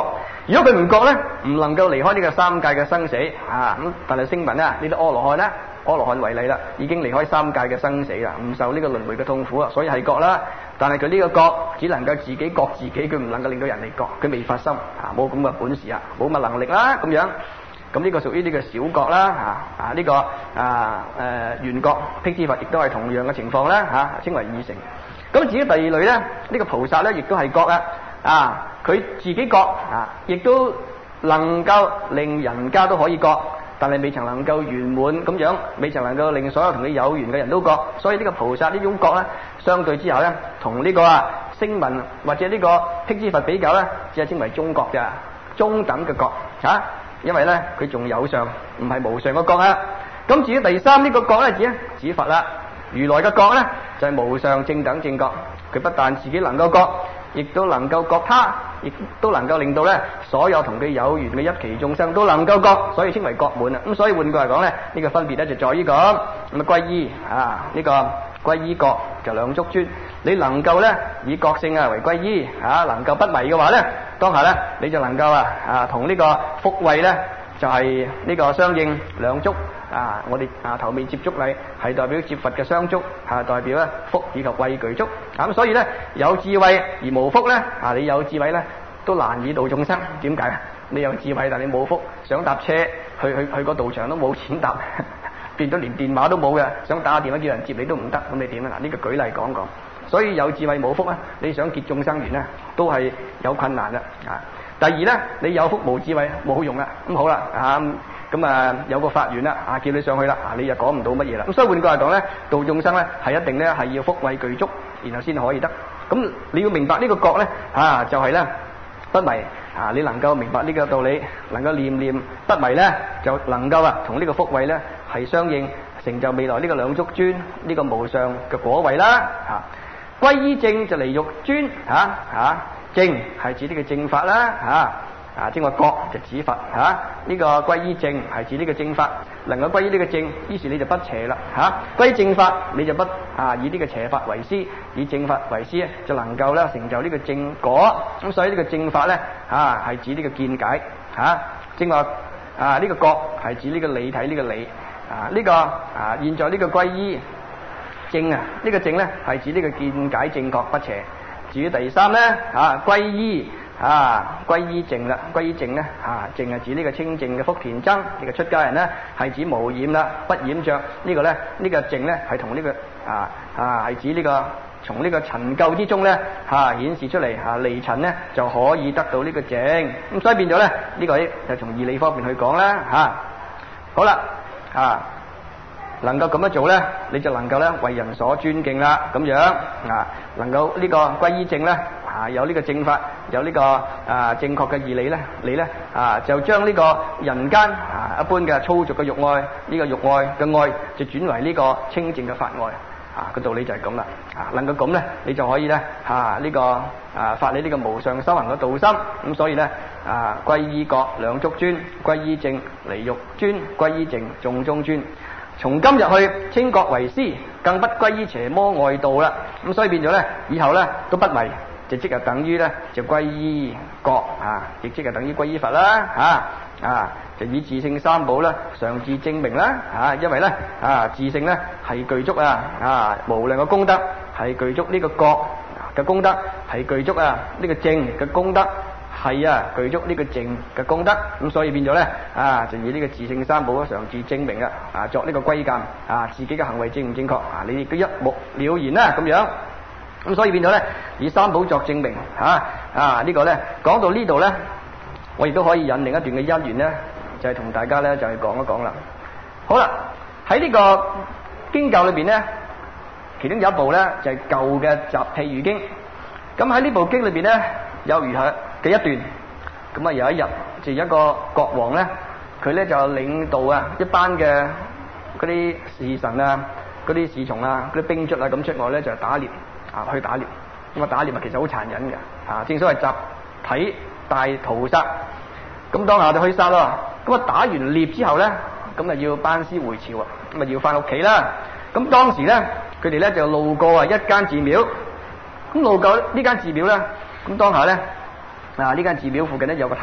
[SPEAKER 1] 如果佢唔覺咧，唔能夠離開呢個三界嘅生死啊。咁但係聲聞啊，呢啲阿羅漢咧，阿羅漢為例啦，已經離開三界嘅生死啦，唔受呢個輪迴嘅痛苦啊，所以係覺啦。但係佢呢個覺只能夠自己覺自己，佢唔能夠令到人哋覺，佢未發心啊，冇咁嘅本事啊，冇乜能力啦咁樣。咁呢個屬於呢個小覺啦呢個緣覺辟支佛亦都係同樣嘅情況啦稱為二乘。咁至於第二類咧，呢個菩薩咧亦都係覺佢自己覺亦都能夠令人家都可以覺，但係未曾能夠圓滿咁樣，未曾能夠令所有同佢有緣嘅人都覺。所以呢個菩薩呢種覺咧，相對之下咧，同呢個聲聞或者呢個辟支佛比較咧，只係稱為中覺嘅中等嘅覺因為咧佢仲有上，唔係無上嘅覺啊。咁至於第三呢個覺咧，指佛啦。如來嘅覺咧就係無上正等正覺，佢不但自己能夠覺，亦都能夠覺他，亦都能夠令到咧所有同佢有緣嘅一期眾生都能夠覺，所以稱為覺滿啊。咁所以換句嚟講咧，呢個分別咧就在於咁啊歸依呢個歸依覺就兩足尊。你能夠咧以覺性為歸依能夠不迷嘅話咧，當下咧你就能夠同呢個福慧咧就係呢個相應兩足我哋頭面接觸禮係代表接佛嘅雙足代表咧福以及慧具足咁所以咧有智慧而無福咧你有智慧咧都難以度眾生。點解？你有智慧但你冇福，想搭車去個道場都冇錢搭，變咗連電話都冇嘅，想打電話叫人接你都唔得，咁你點啊？呢個舉例講講。所以有智慧冇福咧，你想結眾生緣咧都係有困難啦第二咧，你有福冇智慧冇用啦。咁好啦有個法緣啦叫你上去啦你又講唔到乜嘢啦。咁所以換句嚟講咧，度眾生咧係一定咧係要福慧具足，然後先可以得。咁你要明白呢個覺咧就係咧不迷你能夠明白呢個道理，能夠念念不迷咧，就能夠同呢個福慧咧係相應，成就未來呢個兩足尊呢個無上嘅果位啦歸依正就離欲尊正係指呢個正法啦正話覺就指佛呢個歸依正係指呢個正法，能夠歸依呢個正，於是你就不邪啦歸正法你就不以呢個邪法為師，以正法為師就能夠咧成就呢個正果。咁所以呢個正法咧係指呢個見解正話呢個覺係指呢個理體呢個理呢個現在呢個歸依正呢個正咧係指呢個見解正確不邪。至於第三咧歸依歸依淨啦，歸依淨咧淨係指呢個清淨嘅福田增，呢個出家人咧係指無染啦，不染着呢個咧呢個淨咧係同呢個係指呢個從呢個塵垢之中咧顯示出嚟離塵咧就可以得到呢個淨。咁所以變咗咧呢個就從義理方面去講啦好啦能夠咁樣做咧，你就能夠咧為人所尊敬啦咁樣能夠呢個歸依正咧有呢個正法，有呢個正確嘅義理咧，你咧就將呢個人間一般嘅粗俗嘅欲愛，呢個欲愛嘅愛就轉為呢個清淨嘅法愛個道理就係咁啦能夠咁咧，你就可以咧呢個發你呢個無上修行嘅道心。咁所以咧歸依覺兩足尊，歸依正離欲尊，歸依淨眾中尊。從今日去稱覺為師，更不歸依邪魔外道啦。咁所以變咗咧，以後咧都不迷，就即係等於咧就歸依覺亦即係等於歸依佛啦就以自性三寶啦，上至證明啦因為咧自性咧係具足無量嘅功德，係具足呢個覺嘅功德，係具足呢個證嘅功德，係具足呢個淨嘅功德。咁所以變咗咧就以呢個自性三寶上至證明作呢個歸鑑自己嘅行為正唔正確你亦都一目了然啦咁樣。咁所以變咗咧以三寶作證明呢個咧講到呢度咧，我亦都可以引另一段嘅因緣咧，就係同大家咧就係講一講啦。好啦，喺呢個經教裏邊咧，其中有一部咧就係舊嘅集譬喻經。咁喺呢部經裏邊咧有如下嘅一段。咁有一日就一個國王咧，佢咧就領導一班嘅嗰啲侍臣嗰啲侍從嗰啲兵卒咁出外咧就打獵去打獵。咁打獵其實好殘忍嘅正所謂集體大屠殺。咁當下就去殺咯。咁打完獵之後咧，咁要班師回朝咁要翻屋企啦。咁當時咧佢哋咧就路過一間寺廟。咁路過呢間寺廟咧，咁當下咧呢間寺廟附近咧有個塔。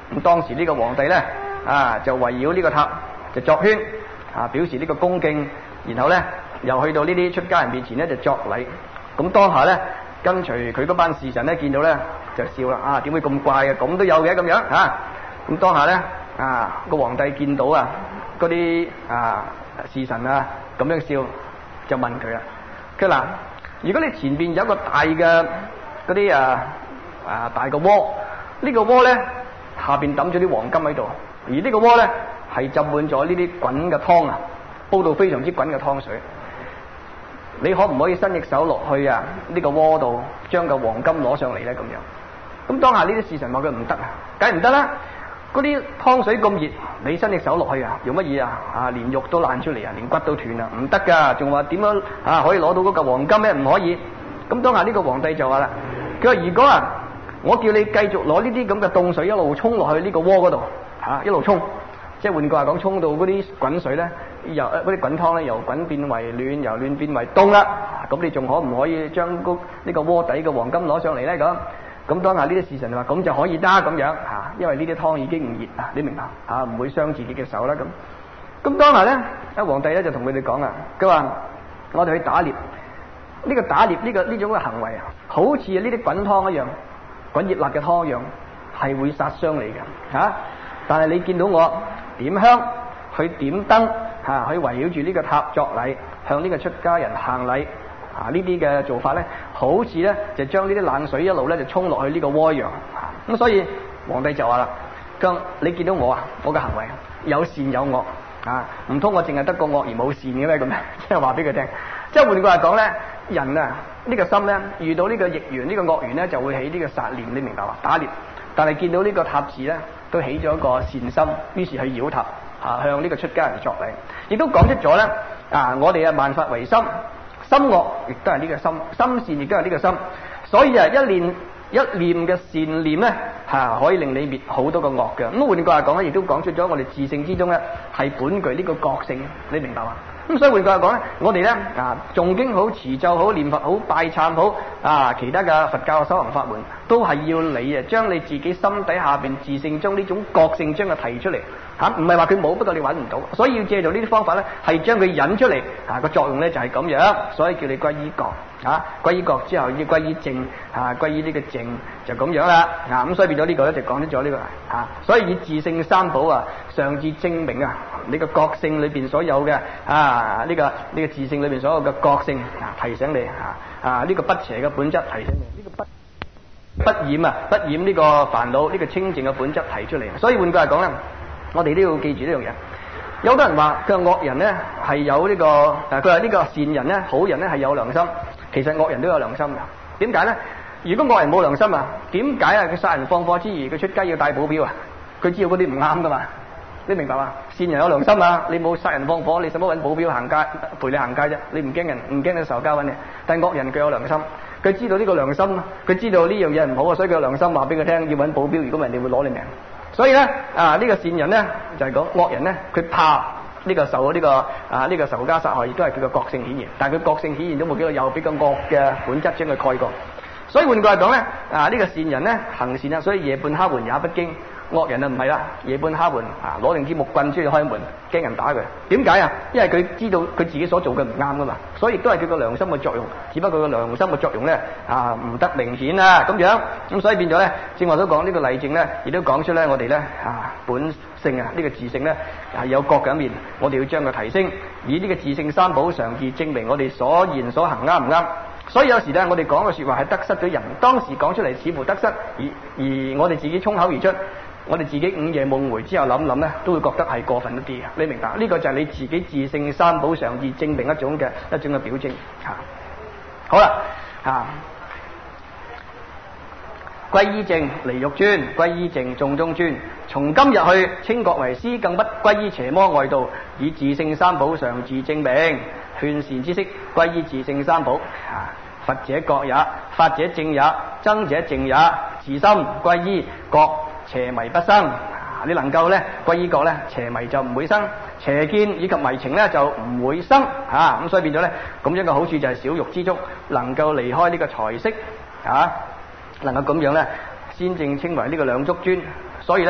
[SPEAKER 1] 咁當時呢個皇帝咧就圍繞呢個塔就作圈表示呢個恭敬，然後咧又去到呢啲出家人面前咧就作禮。咁當下咧跟隨佢嗰班侍臣咧見到咧就笑啦，點會咁怪嘅？咁都有嘅咁樣咁當下咧個皇帝見到嗰啲侍臣咁樣笑，就問佢啦。佢嗱，如果你前邊有一個大嘅嗰啲大個鍋，呢個鍋咧下邊抌咗啲黃金喺度，而呢個鍋咧係浸滿咗呢啲滾嘅湯煲到非常之滾嘅湯水，你可唔可以伸隻手落去呢個鍋度將個黃金攞上嚟咧？咁樣，咁當下呢啲侍臣話佢唔得梗係唔得啦！嗰啲湯水咁熱，你伸隻手落去用乜嘢連肉都爛出嚟連骨都斷唔得噶！仲話點樣可以攞到嗰嚿黃金咧？唔可以。咁當下呢個皇帝就話啦，佢話如果我叫你繼續攞呢啲咁嘅凍水一路沖落去呢個鍋嗰度一路沖，即係換句話講，沖到嗰啲滾水咧，由嗰啲滾湯咧由滾變為暖，由暖變為凍啦。咁你仲可唔可以將呢個鍋底嘅黃金攞上嚟咧？咁當下呢啲侍臣話咁就可以得咁樣因為呢啲湯已經唔熱你明白唔會傷自己嘅手啦。咁當下咧皇帝咧就同佢哋講佢話我哋去打獵，呢個打獵呢種嘅行為好似呢啲滾湯一樣，滾熱辣嘅湯一樣，係會殺傷你嘅但係你見到我點香去點燈去圍繞住呢個塔作禮，向呢個出家人行禮呢啲嘅做法咧，好似咧就將呢啲冷水一路咧就沖落去呢個鍋一樣咁所以皇帝就話啦，你見到我我嘅行為有善有惡唔通我淨係得個惡而冇善嘅咩？咁即係話俾佢聽，即係換句話講咧，人呢個心咧遇到呢個逆緣呢個惡緣咧就會起呢個殺念，你明白嘛？打獵，但係見到呢個塔寺咧都起咗一個善心，於是去繞塔向呢個出家人作禮，亦都講出咗咧我哋萬法唯心，心惡亦都係呢個心，心善亦都係呢個心，所以一念嘅善念咧可以令你滅好多個惡嘅。咁換句話講咧，亦都講出咗我哋自性之中咧係本具呢個覺性，你明白嘛？咁所以換句話講咧，我哋咧誦經好、持咒好、念佛好、拜懺好其他嘅佛教嘅修行法門，都係要你將你自己心底下邊自性中呢種覺性將佢提出嚟唔係話佢冇，不過你揾唔到，所以要借助呢啲方法咧，係將佢引出嚟個作用咧就係咁樣，所以叫你歸依覺歸依覺之後要歸依正歸依呢個正就咁樣啦咁所以變咗呢個咧就講出咗呢個所以以自性三寶上至證明你個覺性裏邊所有嘅呢個自性裏邊所有嘅覺性提醒你呢個不邪嘅本質提醒你，呢個不染呢個煩惱呢個清淨嘅本質提出嚟。所以換句話講咧，我哋都要記住呢樣嘢。有好多人話佢話惡人咧係有呢個佢話呢個善人咧好人咧係有良心，其實惡人都有良心㗎。點解咧？如果惡人冇良心點解佢殺人放火之餘佢出街要帶保鏢佢知道嗰啲唔啱㗎嘛？你明白嘛？善人有良心你冇殺人放火，你使乜揾保鏢行街陪你行街啫？你唔驚人唔驚你仇家揾你？但係惡人佢有良心，佢知道呢個良心，佢知道呢樣嘢唔好所以佢有良心話俾佢聽要揾保鏢，如果唔係人哋會攞你命。所以咧呢個善人咧就係講惡人咧，佢怕呢個受呢個仇家殺害，亦都係佢個覺性顯現，但係佢覺性顯現都冇幾多，又俾個惡嘅本質將佢蓋過。所以換句話講咧呢個善人咧行善所以夜半敲門也不驚。惡人唔係啦，夜半敲門攞定支木棍出去開門，驚人打佢。點解因為佢知道佢自己所做嘅唔啱噶嘛，所以亦都係佢個良心嘅作用。只不過個良心嘅作用咧唔得明顯咁樣。咁所以變咗咧，正話都講呢個例證咧，亦都講出咧我哋咧本性呢個自性咧有覺嘅一面，我哋要將佢提升，以呢個自性三寶常自證明我哋所言所行啱唔啱。所以有時咧我哋講嘅說話係得失咗人，當時講出嚟似乎得失，而我哋自己衝口而出。我哋自己午夜夢回之後諗諗咧，都會覺得係過分一啲嘅，你明白？呢個就係你自己自性三寶常自證明一種嘅表徵好啦歸依正離欲尊，歸依正眾中尊。從今日去，稱國為師，更不歸依邪魔外道，以自性三寶常自證明。勸善知識，歸依自性三寶佛者覺也，法者正也，僧者淨也。自心歸依覺，邪迷不生。你能夠咧歸依覺咧，邪迷就唔會生，邪見以及迷情咧就唔會生咁所以變咗咧，咁樣嘅好處就係少欲知足，能夠離開呢個財色能夠咁樣咧，先正稱為呢個兩足尊。所以咧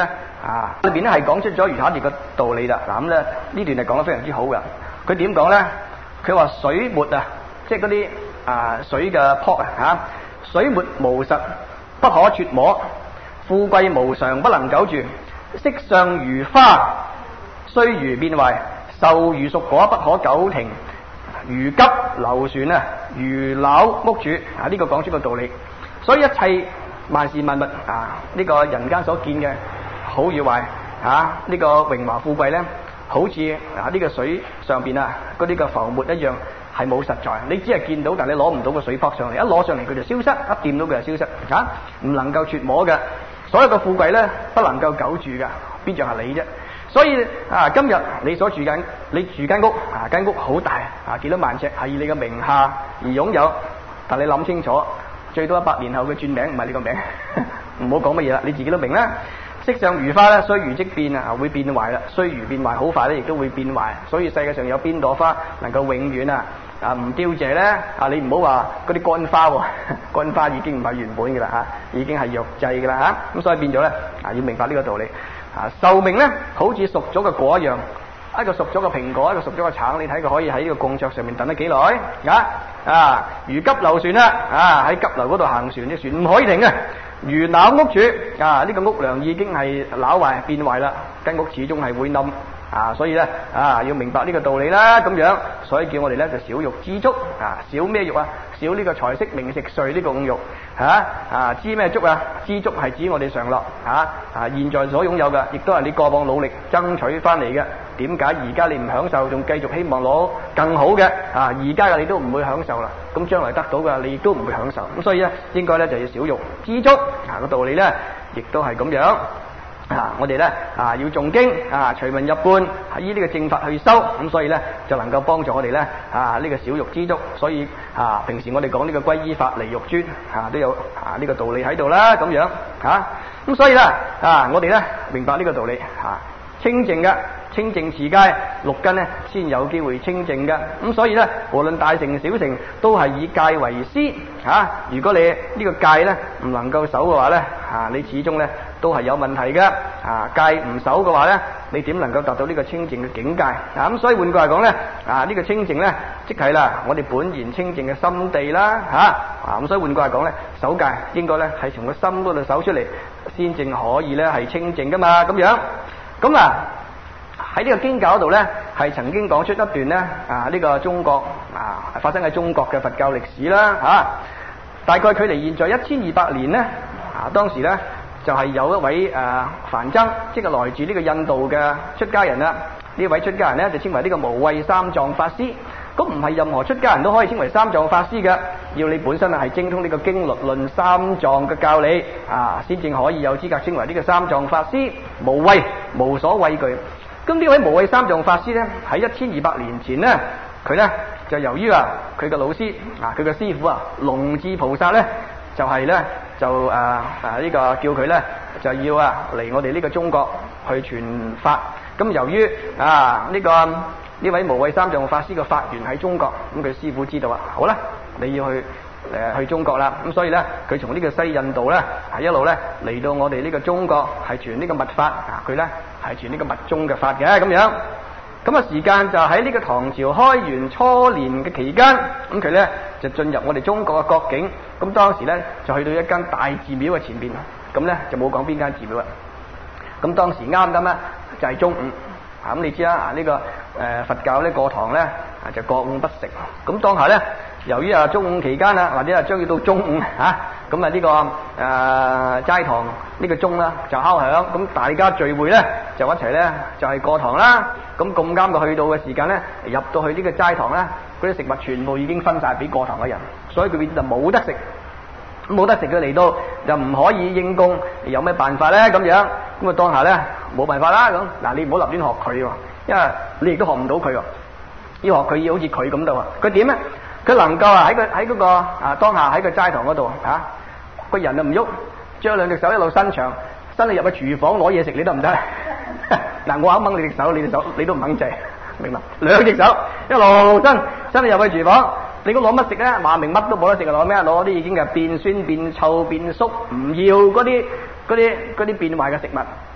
[SPEAKER 1] 裏邊咧係講出咗餘下啲嘅道理啦。嗱咁咧呢段係講得非常之好噶。佢點講咧？佢話水沫啊，即係嗰啲水嘅泡啊水沫無實，不可揣摩；富貴無常，不能久住。色相如花，雖如變壞；受如熟果，不可久停。如急流旋啊，如朽屋主呢個講出個道理。所以一切萬事萬物呢個人間所見嘅好與壞呢個榮華富貴咧，好似呢個水上邊嗰啲嘅浮沫一樣，係冇實在。你只係見到，但你攞唔到個水泡上嚟，一攞上嚟佢就消失，一掂到佢就消失唔能夠揣摩嘅。所有嘅富貴咧，不能夠久住噶，邊像係你啫？所以今日你所住緊，你住間屋間屋好大幾多萬尺，係以你嘅名下而擁有，但你諗清楚，最多100年後佢轉名，唔係你個名，唔好講乜嘢啦，你自己都明啦。色相如花咧，雖如即變會變壞啦，雖如變壞，好快咧亦都會變壞。所以世界上有邊朵花能夠永遠唔凋謝咧？你唔好話嗰啲乾花喎，乾花已經唔係原本嘅啦已經係藥劑嘅啦咁所以變咗咧要明白呢個道理。壽命咧好似熟咗嘅果一樣，一個熟咗嘅蘋果，一個熟咗嘅橙，你睇佢可以喺呢個貢桌上面等得幾耐如急流船喺急流嗰度行船，啲船唔可以停嘅。如朽屋主呢個屋梁已經係朽壞變壞啦，間屋始終係會冧所以咧要明白呢個道理啦，咁樣，所以叫我哋咧就少欲知足少咩欲少呢個財色名食睡呢個五欲知咩足知足係指我哋常樂現在所擁有嘅，亦都係你過往努力爭取翻嚟嘅。點解而家你唔享受，仲繼續希望攞更好嘅而家嘅你都唔會享受啦，咁將來得到嘅你亦都唔會享受。咁所以咧應該咧就要少欲知足個道理咧，亦都係咁樣。我哋咧要誦經隨文入觀，依呢個正法去修，咁所以咧就能夠幫助我哋咧呢個少欲知足。所以平時我哋講呢個歸依法離欲專都有呢個道理喺度啦，咁樣咁所以咧我哋咧明白呢個道理清淨嘅清淨持戒六根咧先有機會清淨嘅。咁所以咧無論大乘小乘都係以戒為師如果你呢個戒咧唔能夠守嘅話咧你始終咧都係有問題嘅戒唔守嘅話咧，你點能夠達到呢個清淨嘅境界咁所以換句話講咧呢個清淨咧即係啦我哋本然清淨嘅心地啦咁所以換句話講咧，守戒應該咧係從個心嗰度守出嚟，先正可以咧係清淨噶嘛，咁樣。咁喺呢個經教嗰度咧係曾經講出一段咧呢個中國發生喺中國嘅佛教歷史啦大概距離現在1200年咧當時咧就係有一位梵僧，即係來自呢個印度嘅出家人啦。呢位出家人咧就稱為呢個無畏三藏法師。咁唔係任何出家人都可以稱為三藏法師嘅，要你本身係精通呢個經律論三藏嘅教理先至可以有資格稱為呢個三藏法師。無畏無所畏懼。咁呢位無畏三藏法師咧喺1200年前咧，佢咧就由於佢嘅老師佢嘅師傅龍智菩薩咧就係咧就呢個叫佢咧就要嚟我哋呢個中國去傳法。咁由於呢位無畏三藏法師嘅法源喺中國，咁佢師傅知道好啦，你要去中國啦。咁所以咧佢從呢個西印度咧係一路咧嚟到我哋呢個中國係傳呢個密法佢咧係傳呢個密宗嘅法嘅咁樣。咁時間就喺呢個唐朝開元初年嘅期間，咁佢咧就進入我哋中國嘅國境。咁當時咧就去到一間大寺廟嘅前邊，咁咧就冇講邊間寺廟啦。咁當時啱咧就係中午咁你知啦呢個佛教咧過堂咧就過午不食。咁當下咧由於中午期間或者將要到中午咁呢個齋堂呢個鐘啦就敲響，咁大家聚會咧就一齊咧就係過堂啦。咁啱佢去到嘅時間咧，入到去呢個齋堂咧，嗰啲食物全部已經分晒俾過堂嘅人，所以佢就冇得食。冇得食佢嚟到就唔可以應供，有咩辦法咧咁樣？咁當下咧冇辦法啦咁。嗱你唔好立亂學佢喎，因為你亦都學唔到佢喎。要學佢要好似佢咁度佢點咧？佢能夠喺嗰個當下喺個齋堂嗰度個人就唔喐，將兩隻手一路伸長，伸你入去廚房攞嘢食，你得唔得？嗱我肯掹你隻手，你隻手你都唔肯制，明白？兩隻手一路伸你入去廚房。你如果攞乜食咧？話明乜都冇得食，攞咩？攞啲已經係變酸變臭變縮，唔要嗰啲變壞嘅食物，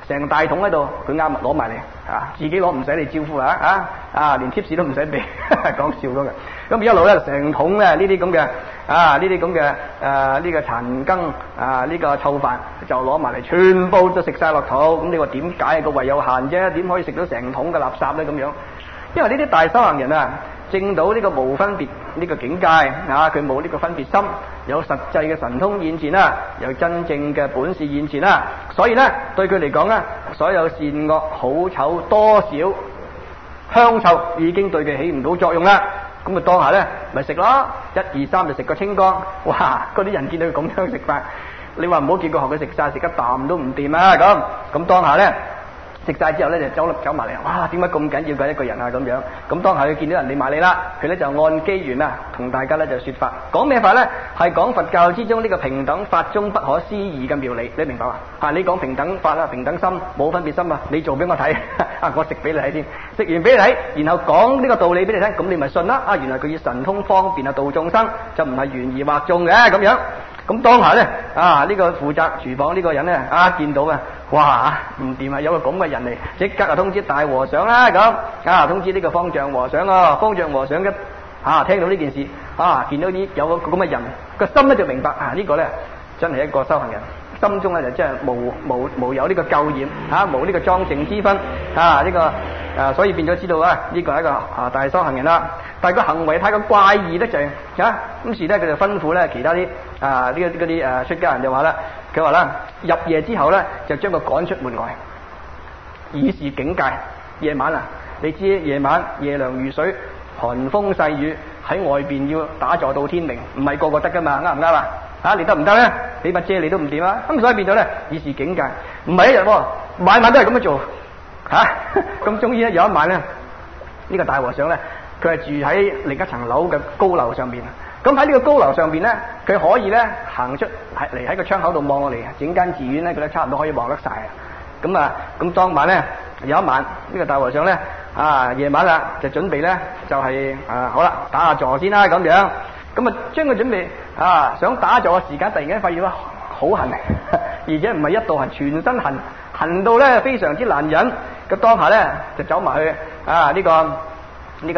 [SPEAKER 1] 成大桶喺度，佢啱攞埋嚟自己攞唔使你招呼連 tips 都唔使俾，講笑嗰嘅。咁一路咧成桶咧呢啲咁嘅呢啲咁嘅呢個殘羹呢個臭飯就攞埋嚟，全部都食晒落肚。咁你話點解個胃有限啫？點可以食到成桶嘅垃圾咧？咁樣，因為呢啲大修行人證到呢個無分別呢個境界佢冇呢個分別心，有實際嘅神通現前有真正嘅本事現前所以咧對佢嚟講所有善惡好醜多少香臭已經對佢起唔到作用啦。咁當下咧咪食咯，1、2、3就食個清光。哇！嗰啲人見到佢咁樣食法，你話唔好見佢學佢食晒，食一啖都唔掂咁當下咧食晒之後咧就走埋嚟，哇！點解咁緊要嘅一個人咁樣？咁當下佢見到人哋埋你啦，佢咧就按機緣同大家咧就說法，講咩法咧？係講佛教之中呢個平等法中不可思議嘅妙理，你明白嘛？你講平等法平等心冇分別心你做俾我睇我食俾你睇先，食完俾你睇，然後講呢個道理俾你聽，咁你咪信啦。原來佢以神通方便度眾生，就唔係懸而惑眾嘅咁樣。咁當下咧呢個負責廚房呢個人咧見到哇唔掂有個咁嘅人嚟，即刻通知大和尚啦咁通知呢個方丈和尚方丈和尚嘅聽到呢件事見到啲有個咁嘅人，個心咧就明白呢個咧真係一個修行人，心中咧就真係無有呢個垢染無呢個莊正之分呢個所以變咗知道呢個係一個大修行人啦。但係個行為太過怪異得滯咁時咧佢就吩咐咧其他啲嗰啲出家人就話啦，佢話啦入夜之後咧就將佢趕出門外，以示警戒。夜晚你知夜晚夜涼如水，寒風細雨喺外邊要打坐到天明，唔係個個得噶嘛，啱唔啱你得唔得咧？俾把遮你都唔掂咁所以變咗咧以示警戒，唔係一日晚晚都係咁樣做咁終於咧有一晚咧呢個大和尚咧佢係住喺另一層樓嘅高樓上邊，咁喺呢個高樓上邊咧佢可以咧行出嚟喺個窗口度望落嚟，整間寺院咧佢都差唔多可以望得晒咁當晚咧有一晚呢個大和尚咧夜晚啦就準備咧就係好啦打下坐先啦咁樣，咁將佢準備想打坐嘅時間，突然間發現好痕而且唔係一度痕，全身痕到咧非常之難忍。咁當下咧就走埋去呢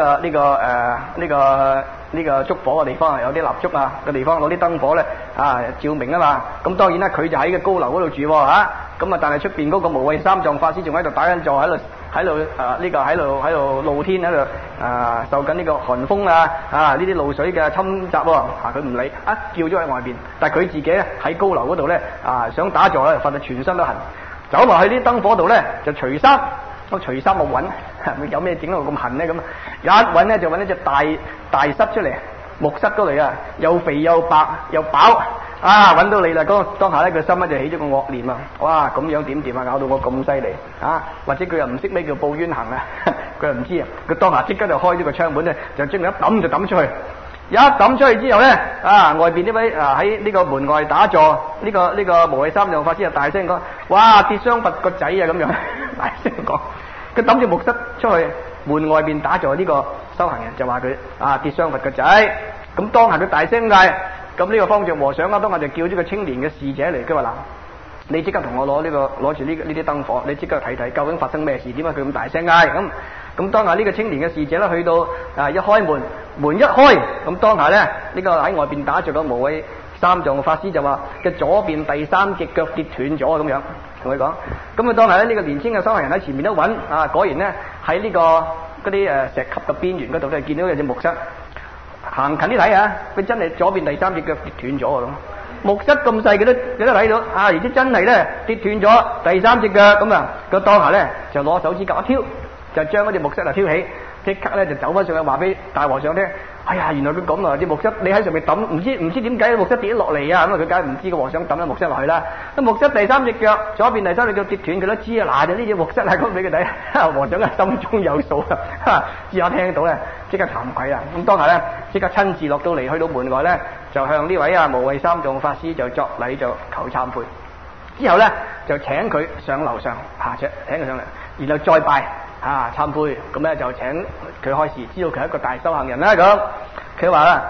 [SPEAKER 1] 個燭火嘅地方，有啲蠟燭嘅地方，攞啲燈火咧照明嘛。咁當然啦，佢就喺個高樓嗰度住咁但係出邊嗰個無畏三藏法師仲喺度打緊坐，喺度露天喺度受緊呢個寒風呢啲露水嘅侵襲佢唔理叫咗喺外邊，但係佢自己咧喺高樓嗰度咧想打坐咧，發到全身都痕，走埋去啲燈火度咧就除衫。我除衫我揾，有咩整到咁痕咧？咁一揾咧就揾一隻大虱出嚟，木虱嗰嚟又肥又白又飽揾到你啦！當下咧佢心咧就起咗個惡念哇咁樣點掂搞到我咁犀利或者佢又唔識咩叫報冤行佢又唔知佢當下即刻就開咗個窗門咧，就將佢一抌就抌出去。一抌出去之後咧外邊呢位喺呢個門外打坐呢個無畏三藏法師就大聲講：哇！跌傷佛個仔咁樣大聲講。佢抌住木虱出去門外邊打坐，呢個修行人就話佢跌傷佛個仔。咁當下佢大聲嗌，咁呢個方丈和尚當下就叫咗個青年嘅侍者嚟，佢話嗱，你即刻同我攞住呢啲燈火，你即刻睇睇究竟發生咩事，點解佢咁大聲嗌咁當下呢個青年嘅侍者咧去到一開門一開，咁當下咧呢個喺外邊打坐嘅無畏三藏法師就話嘅左邊第三隻腳跌斷咗咁樣，同佢講。咁當下咧呢個年輕嘅修行人喺前面都揾果然咧喺呢個嗰啲石級嘅邊緣嗰度咧見到有隻木虱，行近啲睇佢真係左邊第三隻腳跌斷咗咁。木虱咁細佢都睇到而且真係咧跌斷咗第三隻腳咁佢當下咧就攞手指甲一挑，就將嗰隻木虱挑起，即刻咧就走翻上去話俾大和尚聽。哎呀，原來佢咁啲木虱你喺上面抌，唔知點解木虱跌咗落嚟咁佢梗係唔知個和尚抌咗木虱落去啦。木虱第三隻腳左邊第三隻腳跌斷，佢都知嗱就呢隻木虱講俾佢睇。和尚心中有數知我聽到咧即刻慚愧咁當下咧即刻親自落到嚟，去到門外咧就向呢位無畏三藏法師就作禮就求懺悔，之後咧就請佢上樓上請佢上嚟，然後再拜懺悔，咁咧就請佢開示，知道佢係一個大修行人啦咁。佢話啦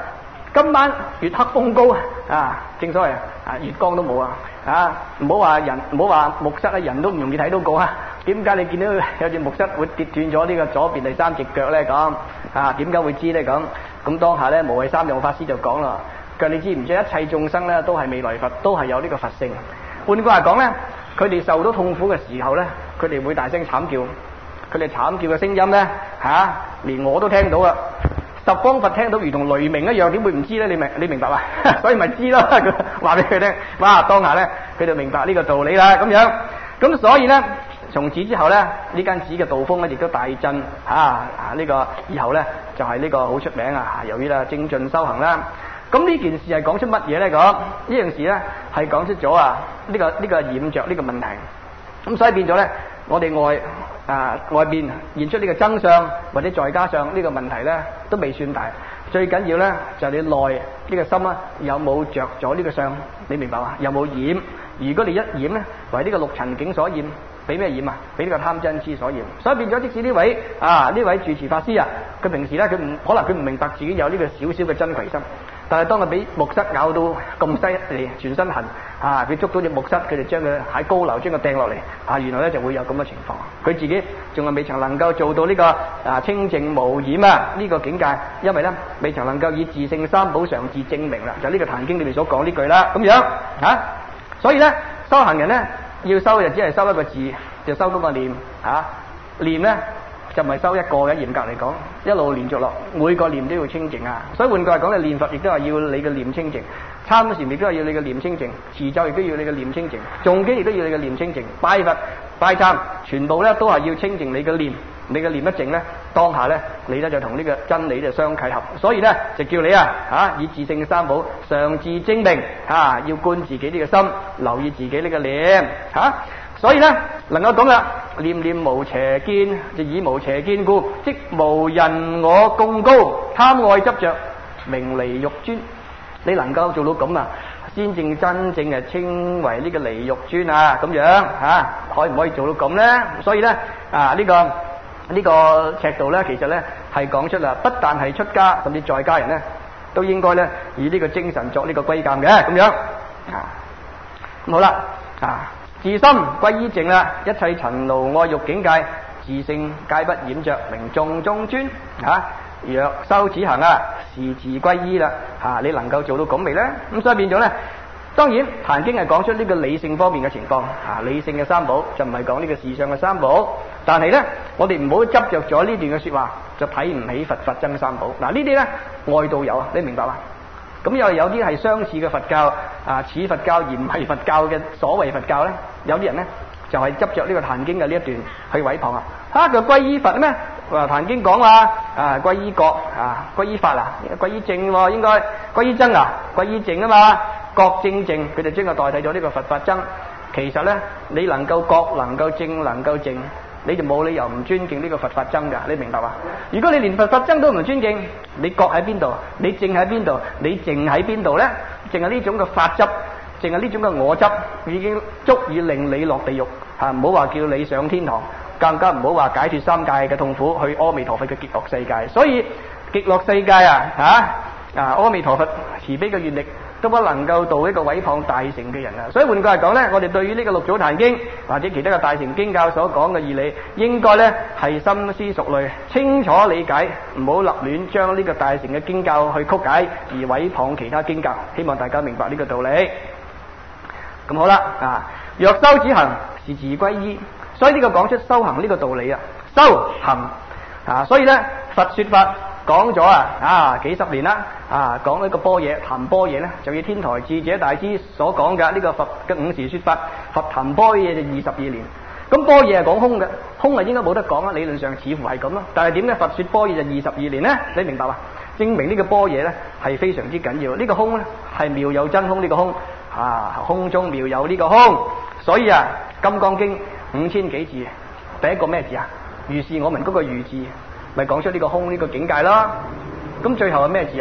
[SPEAKER 1] 今晚月黑風高啊，正所謂月光都冇啊，唔好話人，唔好話木塞啊，人都唔容易睇到過啊。點解你見到有隻木塞會跌斷咗呢個左邊第三隻腳咧？咁點解會知咧？咁當下咧，無畏三藏法師就講啦，佢話你知唔知一切眾生咧都係未來佛，都係有呢個佛性。換句話講咧，佢哋受到痛苦嘅時候咧，佢哋會大聲慘叫，佢哋慘叫嘅聲音咧連我都聽到啊！十方佛聽到如同雷鳴一樣，點會唔知咧？你明白嘛？所以咪知咯，話俾佢聽。哇！當下咧，佢就明白呢個道理啦。咁樣，咁所以咧，從此之後咧，呢間寺嘅道風咧亦都大振呢個以後咧就係呢個好出名啊！由於啦精進修行啦，咁呢件事係講出乜嘢咧？呢樣事咧係講出咗呢個染着呢個問題。咁所以變咗咧，我哋外邊現出呢個真相，或者再加上呢個問題咧，都未算大。最緊要咧就係你內呢個心有冇着咗呢個相，你明白嘛？有冇染？如果你一染咧，為呢個六塵境所染，俾咩染啊？俾呢個貪嗔痴所染。所以變咗，即使呢位住持法師佢平時咧佢唔明白自己有呢個少少嘅真攜心。但係當佢俾木虱咬到咁犀利，全身痕佢捉到隻木虱，佢就將佢喺高樓將佢掟落嚟原來咧就會有咁嘅情況。佢自己仲係未曾能夠做到呢個清淨無染呢個境界，因為咧未曾能夠以自性三寶常自證明啦，就呢個壇經裏面所講呢句啦，咁樣所以咧修行人咧要修就只係修一個字，就修嗰個念念咧。就唔係收一個嘅，嚴格嚟講，一路連續落，每個念都要清淨啊！所以換句話講，你念佛亦都係要你嘅念清淨，參禪亦都係要你嘅念清淨，持咒亦都要你嘅念清淨，誦經亦都要你嘅念清淨，拜佛拜懺全部咧都係要清淨你嘅念，你嘅念一淨咧，當下咧你咧就同呢個真理就相契合，所以咧就叫你以自性三寶常自證明要觀自己呢個心，留意自己呢個念所以咧能夠講啦，念念無邪見，就以無邪見故，即無人我貢高，貪愛執着，名離欲尊。你能夠做到咁先正真正稱為呢個離欲尊咁樣可唔可以做到咁咧？所以咧呢個尺度咧，其實咧係講出啦，不但係出家，甚至在家人咧都應該咧以呢個精神作呢個歸鑒嘅咁樣咁好啦自心歸依淨啦，一切塵勞愛欲境界，自性皆不染着，名眾中尊若修此行是自歸依啦你能夠做到咁未咧？咁所以變咗咧，當然壇經係講出呢個理性方面嘅情況理性嘅三寶就唔係講呢個事上嘅三寶，但係咧我哋唔好執着咗呢段嘅說話，就睇唔起佛僧三寶呢啲咧外道有你明白嘛？咁又有啲係相似嘅佛教似佛教而唔係佛教嘅所謂佛教咧，有啲人咧就係執着呢個壇經嘅呢一段去毀謗佢歸依佛咩？壇經講話歸依覺歸依法歸依正應該歸依真歸依正嘛，覺正淨佢就將佢代替咗呢個佛法僧。其實咧你能夠覺能夠正能夠淨，你就冇理由唔尊敬呢個佛法僧㗎，你明白嘛？如果你連佛法僧都唔尊敬，你覺喺邊度？你正喺邊度？你淨喺邊度咧？淨係呢種嘅法執，淨係呢種嘅我執，已經足以令你落地獄唔好話叫你上天堂，更加唔好話解脫三界嘅痛苦，去阿彌陀佛嘅極樂世界。所以極樂世界阿彌陀佛慈悲嘅願力都不能夠度一個毀謗大乘嘅人所以換句話講咧，我哋對於呢個六祖壇經或者其他嘅大乘經教所講嘅義理，應該咧係深思熟慮，清楚理解，唔好立亂將呢個大乘嘅經教去曲解而毀謗其他經教。希望大家明白呢個道理。咁好啦若修此行是自歸依，所以呢個講出修行呢個道理修行所以咧佛說法講咗幾十年啦講呢個般若談般若咧，就以天台智者大師所講嘅呢個佛嘅五時說法，佛談般若就22年。咁般若係講空嘅，空係應該冇得講理論上似乎係咁咯。但係點咧？佛說般若就22年咧，你明白嘛？證明呢個般若咧係非常之緊要。呢個空咧係妙有真空，呢個空空中妙有呢個空。所以金剛經5000幾字，第一個咩字如是我聞嗰個如字，咪講出呢個空呢個境界啦。咁最後係咩字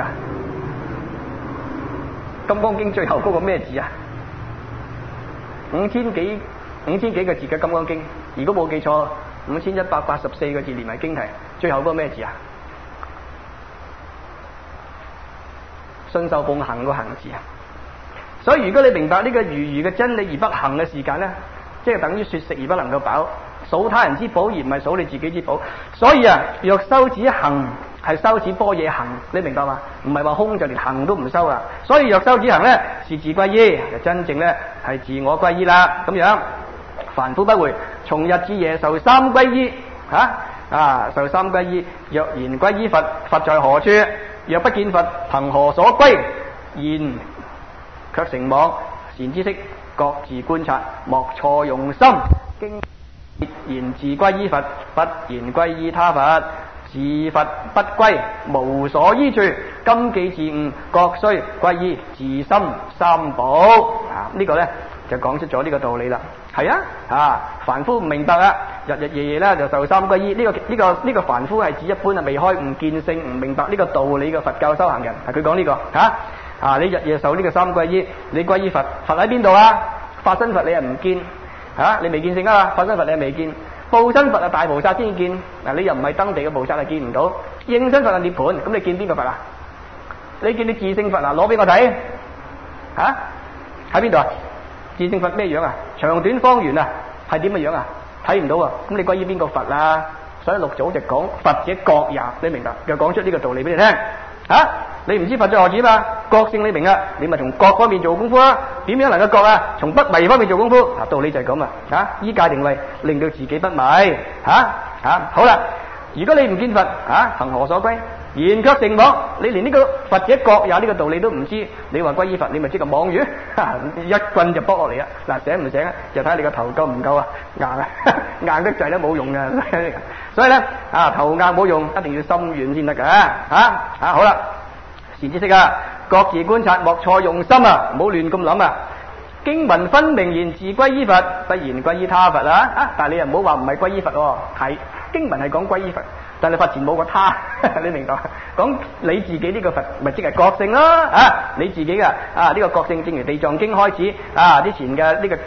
[SPEAKER 1] 金剛經最後嗰個咩字5000幾個字嘅金剛經，如果冇記錯5184個字連埋經題，最後嗰個咩字信受奉行個行字啊。所以如果你明白呢個如嘅真理而不行嘅時間咧，即係等於說食而不能夠飽，數他人之寶而唔係數你自己之寶。所以啊，若修此行係修此般若行，你明白嘛？唔係話空就連行都唔修啊。所以若修此行咧，是自歸依，就真正咧係自我歸依啦。咁樣凡夫不會，從日至夜受三歸依受三歸依。若然歸依佛，佛在何處？若不見佛，憑何所歸？然卻成妄，善知識各自觀察，莫錯用心。經言自歸依佛，不言歸依他佛。自佛不歸，無所依處。今既自悟，各須歸依自心三寶。呢個呢就講出咗呢個道理啦。係凡夫唔明白啊，日日夜夜咧就受三歸依。呢個凡夫係指一般未開悟見性，唔明白呢個道理嘅佛教修行人。佢講呢個你日夜受呢個三歸依，你歸依佛，佛喺邊度啊？法身佛你又唔見你未見性啊嘛？法身佛你又未見，報身佛大菩薩先見。你又唔係登地嘅菩薩，係見唔到。應身佛係涅槃，咁你見邊個佛啊？你見你自性佛攞俾我睇喺邊度啊？自性佛咩樣啊？長短方圓係點嘅樣啊？睇唔到啊！咁你歸依邊個佛啊？所以六祖就講佛者覺也，你明白？又講出呢個道理俾你聽你唔知佛在何處嘛？覺性你明啊？你咪從覺方面做功夫啊？點樣能夠覺啊？從不迷方面做功夫道理就係咁依戒定慧，令到自己不迷好啦。如果你唔見佛憑何所歸？言卻成妄，你連呢個佛者覺也呢個道理都唔知，你話歸依佛，你咪即係妄語一棍就剝落嚟啊！嗱，醒唔醒啊？就睇你個頭夠唔夠硬得滯都冇用嘅。所以咧頭硬冇用，一定要心軟先得㗎好啦，善知識各自觀察，莫錯用心唔好亂咁諗經文分明言自歸依佛，不言歸依他佛但係你又唔好話唔係歸依佛係經文係講歸依佛，但係佛前冇個他你明白？講你自己呢個佛咪即係覺性咯你自己嘅呢個覺性，正如地藏經開始之前嘅呢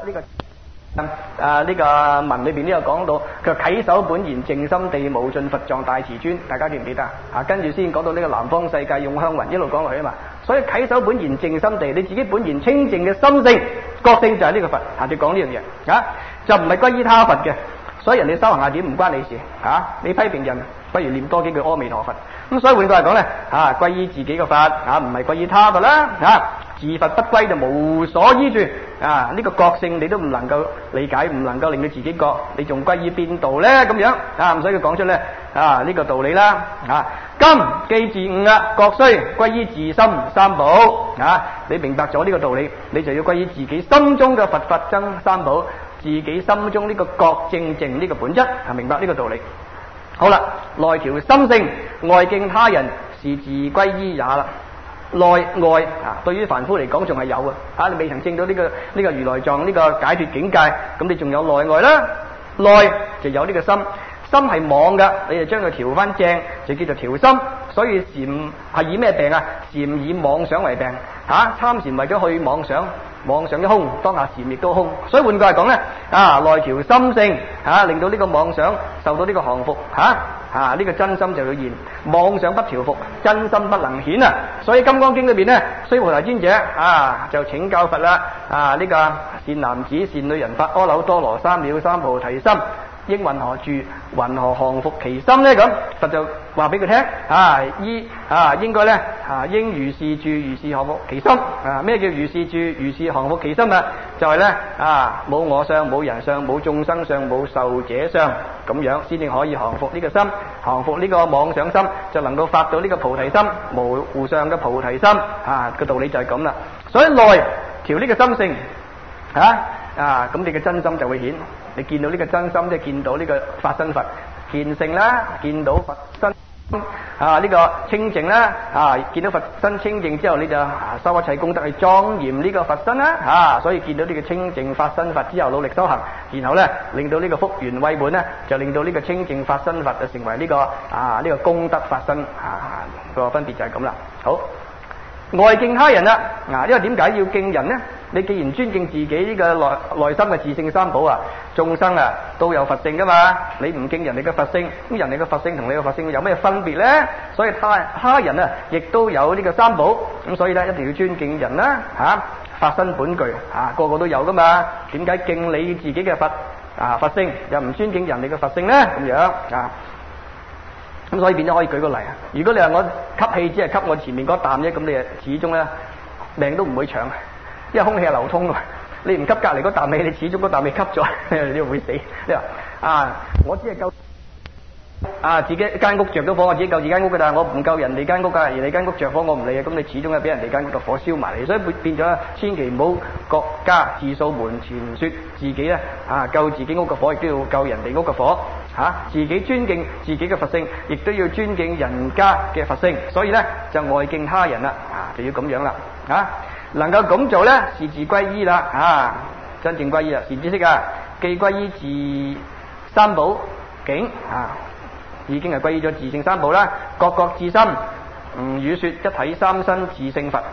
[SPEAKER 1] 個文裏邊都有講到，佢話啟首本然淨心地無盡佛藏大慈尊，大家記唔記得跟住先講到呢個南方世界用香雲，一路講落去嘛。所以啟首本然淨心地，你自己本然清淨嘅心性覺性就係呢個佛就講呢樣嘢就唔係歸依他佛嘅。所以人哋修行下點唔關你事你批評人，不如念多幾句阿彌陀佛。咁所以換句嚟講咧歸依自己嘅佛唔係歸依他佛啦自佛不歸就無所依處呢個覺性你都唔能夠理解，唔能夠令到自己覺，你仲歸依邊度咧？咁樣咁所以佢講出咧呢個道理啦今既自悟各須歸依自心三寶你明白咗呢個道理，你就要歸依自己心中嘅佛法僧三寶，自己心中呢個覺正淨呢個本質明白呢個道理。好啦，內調心性，外敬他人，是自歸依也啦。內外對於凡夫嚟講仲係有你未曾證到呢個如來藏呢個解脫境界，咁你仲有內外啦。內就有呢個心，心係妄噶，你就將佢調翻正，就叫做調心。所以禪係以咩病禪以妄想為病參禪為咗去妄想，妄想一空，當下禪亦都空。所以換句嚟講咧內調心性令到呢個妄想受到呢個降服呢個真心就要現，妄想不調伏，真心不能顯所以《金剛經》裏邊呢，須菩提尊者就請教佛啦呢個善男子善女人發阿耨多羅三藐三菩提心，應云何住？云何降伏其心呢？咁佛就話俾佢聽應該咧應如是住，如是降伏其心咩叫如是住，如是降伏其心就係咧冇我相，冇人相，冇眾生相，冇壽者相，咁樣先至可以降服呢個心，降服呢個妄想心，就能夠發到呢個菩提心，無互相嘅菩提心個道理就係咁啦。所以內調呢個心性咁你嘅真心就會顯，你見到呢個真心，即係見到呢個法身佛見性啦，見到佛身呢個清淨啦見到佛身清淨之後，你就修一切功德去莊嚴呢個佛身啦所以見到呢個清淨法身佛之後，努力修行，然後咧令到呢個福緣慧滿咧，就令到呢個清淨法身佛就成為呢個呢個功德法身個分別就係咁啦。好，外敬他人啦因為點解要敬人呢？ 你既然尊敬自己呢個內心嘅自性三寶啊，眾生啊都有佛性噶嘛，你唔敬人哋嘅佛性，咁人哋嘅佛性同你嘅佛性有咩分別呢？所以他人啊亦都有呢個三寶，咁所以咧一定要尊敬人啦法身本具個個都有噶嘛，點解敬你自己嘅佛性又唔尊敬人哋嘅佛性呢？咁樣咁所以變咗可以舉個例啊！如果你話我吸氣只係吸我前面嗰啖啫，咁你始終咧命都唔會長，因為空氣係流通㗎嘛。你唔吸隔離嗰啖氣，你始終嗰啖氣吸咗，你會死。你話我只係夠自己間屋着咗火，我自己夠自己間屋㗎，但係我唔夠人哋間屋㗎，人哋間屋着火我唔理啊。咁你始終係俾人哋間屋嘅火燒埋嚟，所以變咗千祈唔好各家自掃門前雪，自己咧救自己屋嘅火，亦都要救人哋屋嘅火。自己尊敬自己嘅佛性，亦都要尊敬人家嘅佛性，所以咧就外敬他人啦，就要咁樣啦，能夠咁做咧，是自歸依啦，真正歸依啦，善知識既歸依自三寶境已經係歸依咗自性三寶啦，各各自心，語說一體三身自性佛，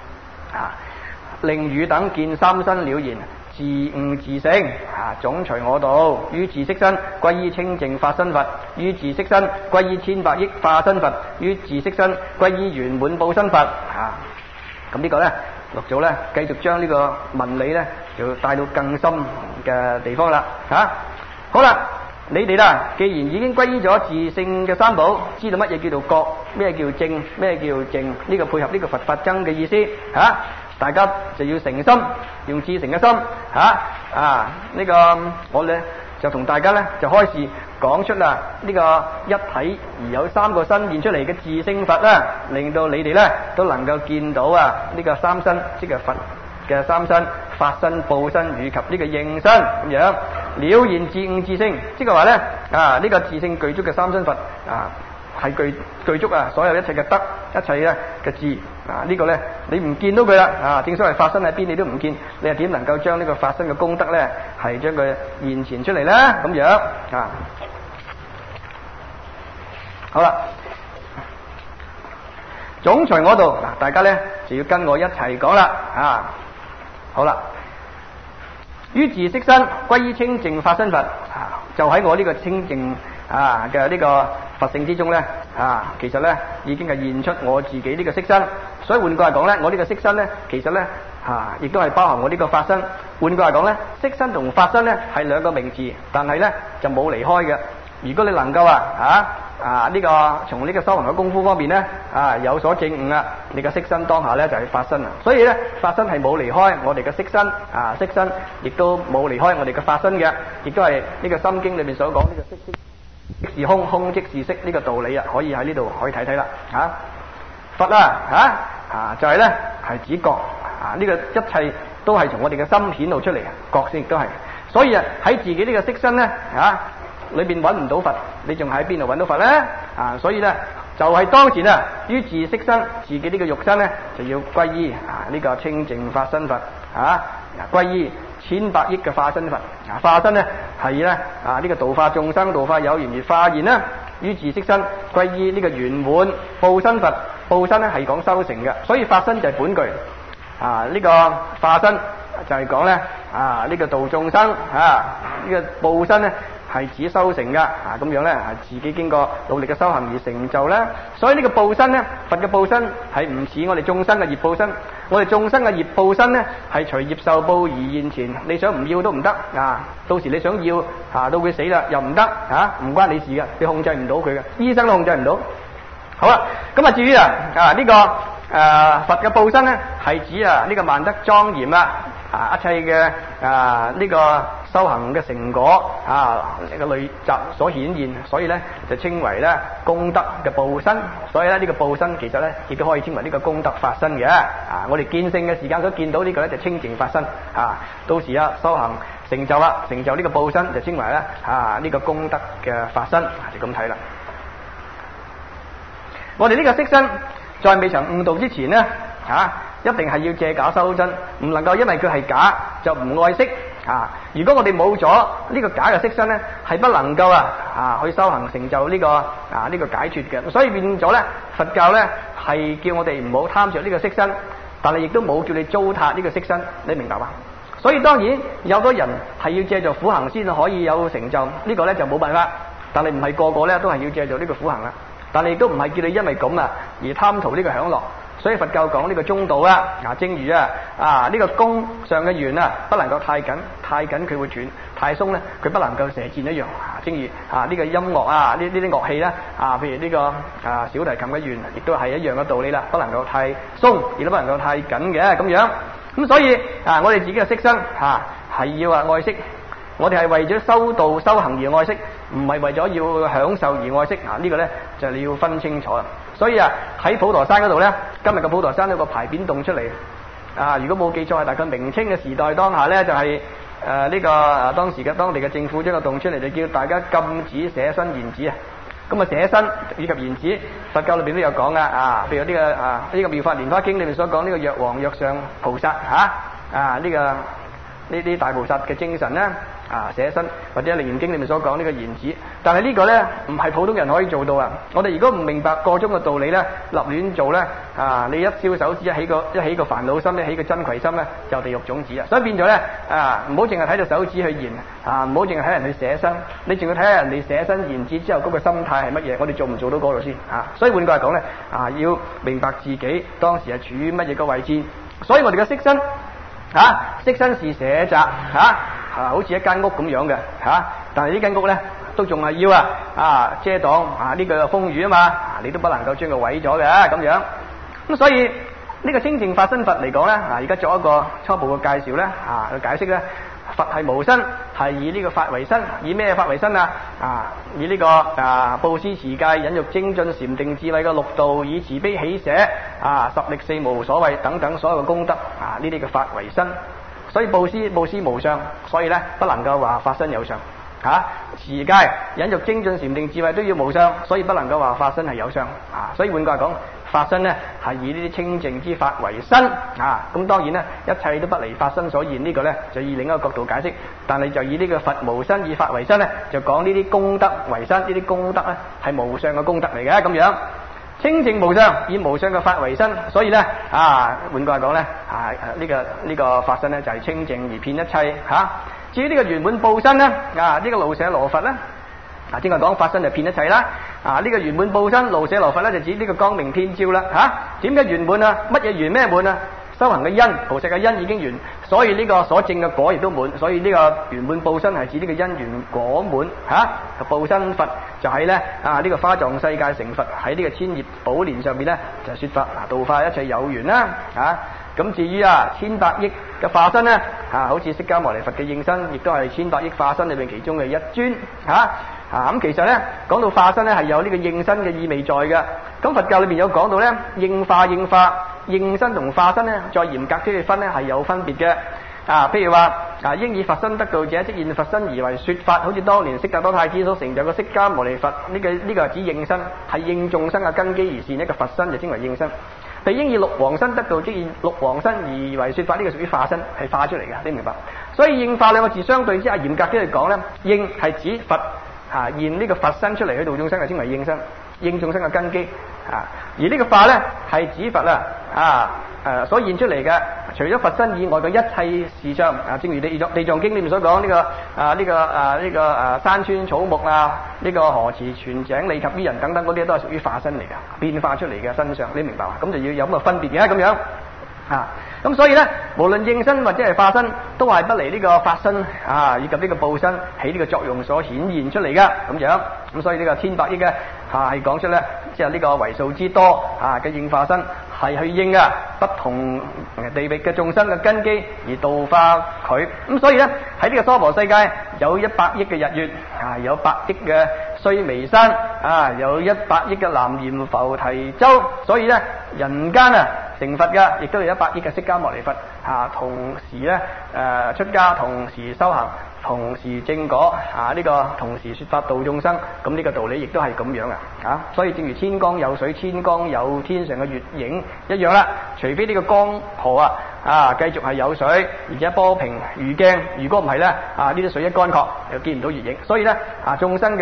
[SPEAKER 1] 令汝等見三身了然。自悟自性總隨我道，於自色身歸依清淨法身佛，於自色身歸依千百億化身佛，於自色身歸依圓滿報身佛。咁呢個呢，六祖呢繼續將呢個文理呢就帶到更深嘅地方啦。好啦，你哋啦，既然已經歸依咗自性嘅三寶，知道乜嘢叫做覺，咩叫正，咩叫淨，呢個配合呢個佛法僧嘅意思大家就要誠心，用至誠嘅心呢個我呢就同大家呢就開始講出啦呢個一體而有三個身現出嚟嘅自性佛啦，令到你哋呢都能夠見到呢個三身，即係佛嘅三身、法身、報身以及呢個應身咁樣了然自悟自性，即係話呢呢個自性具足嘅三身佛係具足所有一切嘅德，一切咧嘅智呢個咧你唔見到佢啦正所謂法身喺邊你都唔見，你又點能夠將呢個法身嘅功德咧係將佢現前出嚟咧咁樣好啦，總隨我道大家咧就要跟我一齊講啦好啦，於自色身歸依清淨法身佛就喺我呢個清淨嘅呢個佛性之中咧其實咧已經係現出我自己呢個色身，所以換句話講咧，我呢個色身咧其實咧亦都係包含我呢個法身。換句話講咧，色身同法身咧係兩個名字，但係咧就冇離開嘅。如果你能夠呢個從呢個修行嘅功夫方面咧有所證悟你嘅色身當下咧就係法身所以咧法身係冇離開我哋嘅色身色身亦都冇離開我哋嘅法身嘅，亦都係呢個心經裏面所講呢個色即是空，空即是色呢個道理可以喺呢度可以睇睇啦佛就係咧係指覺呢個一切都係從我哋嘅心顯露出嚟覺性亦都係，所以喺自己呢個色身咧裏邊揾唔到佛，你仲喺邊度揾到佛咧所以咧就係當前於自色身自己呢個肉身咧就要歸依呢個清淨法身佛歸依千百億嘅化身佛化身咧係咧呢個度化眾生、度化有緣而化現啦。於自色身歸依呢個圓滿報身佛，報身咧係講修成嘅，所以法身就係本具呢個化身就係講咧呢個度眾生呢個報身咧係指修成嘅咁樣咧係自己經過努力嘅修行而成就啦。所以呢個報身咧，佛嘅報身係唔似我哋眾生嘅業報身。我哋眾生嘅業報身咧係隨業受報而現前，你想唔要都唔得到時你想要到佢死啦又唔得唔關你事嘅，你控制唔到佢嘅，醫生都控制唔到。好啦，咁至於呢個佛嘅報身咧係指呢個萬德莊嚴一切嘅呢個修行嘅成果呢個累集所顯現，所以咧就稱為咧功德嘅報身。所以咧呢個報身其實咧亦都可以稱為呢個功德法身嘅我哋見性嘅時間所見到呢個咧就清淨法身到時修行成就成就呢個報身就稱為咧呢個功德嘅法身就咁睇啦。我哋呢個色身在未曾悟道之前呢一定係要借假修真，唔能夠因為佢係假就唔愛惜如果我哋冇咗呢個假嘅色身呢，係不能夠去修行成就呢個呢個解脫嘅。所以變咗呢，佛教呢係叫我哋唔好貪着呢個色身， 但係亦都冇叫你糟蹋呢個色身，你明白嘛？所以當然有多人係要借助苦行先可以有成就，呢個咧就冇辦法。但係唔係個個咧都係要借助呢個苦行啦。但係亦都唔係叫你因為咁啊而貪圖呢個享樂。所以佛教講呢個中道啦，正如呢個弓上嘅弦啊，不能夠太緊，太緊佢會斷；太鬆咧，佢不能夠射箭一樣。正如呢個音樂呢啲樂器咧譬如呢個小提琴嘅弦，亦都係一樣嘅道理啦，不能夠太鬆，亦都不能夠太緊嘅咁樣。咁所以我哋自己嘅色身係要愛惜。我哋係為咗修道修行而愛惜，唔係為咗要享受而愛惜。呢個咧就你要分清楚啦。所以喺普陀山嗰度咧，今日嘅普陀山有個牌匾洞出嚟。如果冇記錯係大概明清嘅時代當下咧，就係呢個當時嘅當地嘅政府將個洞出嚟，就叫大家禁止捨身言子啊。咁啊捨身以及言子，佛教裏邊都有講噶。譬如呢個妙法蓮華經裏面所講呢個藥王藥上菩薩呢啲大菩薩嘅精神咧捨身，或者《楞嚴經》裏面所講呢個言子，但係呢個咧唔係普通人可以做到啊！我哋如果唔明白個中嘅道理咧，立亂做咧你一燒手指，一起個煩惱心，一起個瞋恚心咧，就地獄種子啊！所以變咗咧唔好淨係睇到手指去言唔好淨係睇人去捨身，你仲要睇下人哋捨身言子之後嗰個心態係乜嘢，我哋做唔做到嗰度先所以換句話講咧要明白自己當時係處於乜嘢個位置，所以我哋嘅色身色身是舍宅好似一間屋咁樣嘅但係呢間屋咧都仲係要遮擋呢個風雨啊嘛，你都不能夠將佢毀咗嘅咁樣。咁所以呢個清淨法身佛嚟講咧而家作一個初步嘅介紹咧去解釋咧，佛係無身，係以呢個法為身。以咩法為身以呢個布施持戒忍辱精進禪定智慧嘅六道，以慈悲喜捨十力四無所謂等等所有嘅功德呢啲嘅法為身。所以布施無相，所以咧不能夠話法身有相持戒忍辱精進禪定智慧都要無相，所以不能夠話法身係有相所以換句話講，法身咧係以呢啲清淨之法為身咁當然咧一切都不離法身所現，呢個咧就以另一個角度解釋。但係就以呢個佛無身以法為身咧，就講呢啲功德為身，呢啲功德咧係無相嘅功德嚟嘅咁樣。清淨無相，以無相嘅法為身，所以咧換句話講咧呢個法身咧就係清淨而遍一切至於呢個圓滿報身咧呢個盧舍羅佛咧正話講法身就遍一切啦呢個圓滿報身盧舍羅佛咧就指呢個光明天照啦點解圓滿乜嘢圓咩滿修行嘅因，菩薩嘅因已經圓，所以呢個所證嘅果亦都滿，所以呢個圓滿報身係指呢個因緣果滿報身佛就係咧呢個花藏世界成佛喺呢個千葉寶蓮上面咧就說法度化一切有緣啦咁至於千百億嘅化身咧好似釋迦牟尼佛嘅應身，亦都係千百億化身裏面其中嘅一尊咁其實咧講到化身咧係有呢個應身嘅意味在嘅。咁佛教裏面有講到咧應化應身同化身咧再嚴格啲去分咧係有分別嘅譬如話應以佛身得道者，即現佛身而為說法，好似當年悉達多太子所成就嘅釋迦牟尼佛呢個係指應身，係應眾生嘅根基而現一個佛身，就稱為應身。譬如應以六王身得道，即現六王身而為說法，呢個屬於化身，係化出嚟嘅，你明白？所以應化兩個字相對之下嚴格啲去講咧，應係指佛現呢個佛身出嚟去度眾生，就稱為應身，應眾生嘅根基而呢個化咧係指佛所現出嚟嘅，除咗佛身以外嘅一切事相正如地藏經裏面所講呢個山川草木呢個河池泉井利及於人等等嗰啲都係屬於化身嚟嘅，變化出嚟嘅身上，你明白嘛？咁就要有咁嘅分別嘅咁樣咁所以咧，無論應身或者係化身，都係不離呢個法身以及呢個報身起呢個作用所顯現出嚟嘅咁樣。咁所以呢個千百億嘅係講出咧，即係呢個為數之多嘅應化身係去應不同地域嘅眾生嘅根基而度化佢。咁所以咧喺呢個娑婆世界有100億嘅日月有100億嘅須彌山有100億嘅南閻浮提洲，所以咧人間成佛嘅亦都有100億嘅釋迦牟尼佛同時咧出家，同時修行，同時證果呢個同時說法度眾生，咁呢個道理亦都係咁樣所以正如天光有水，天光有天上嘅月影一樣啦。除非呢個江河繼續係有水，而且波平如鏡，如果唔係咧呢啲水一乾涸又見唔到月影。所以咧眾生嘅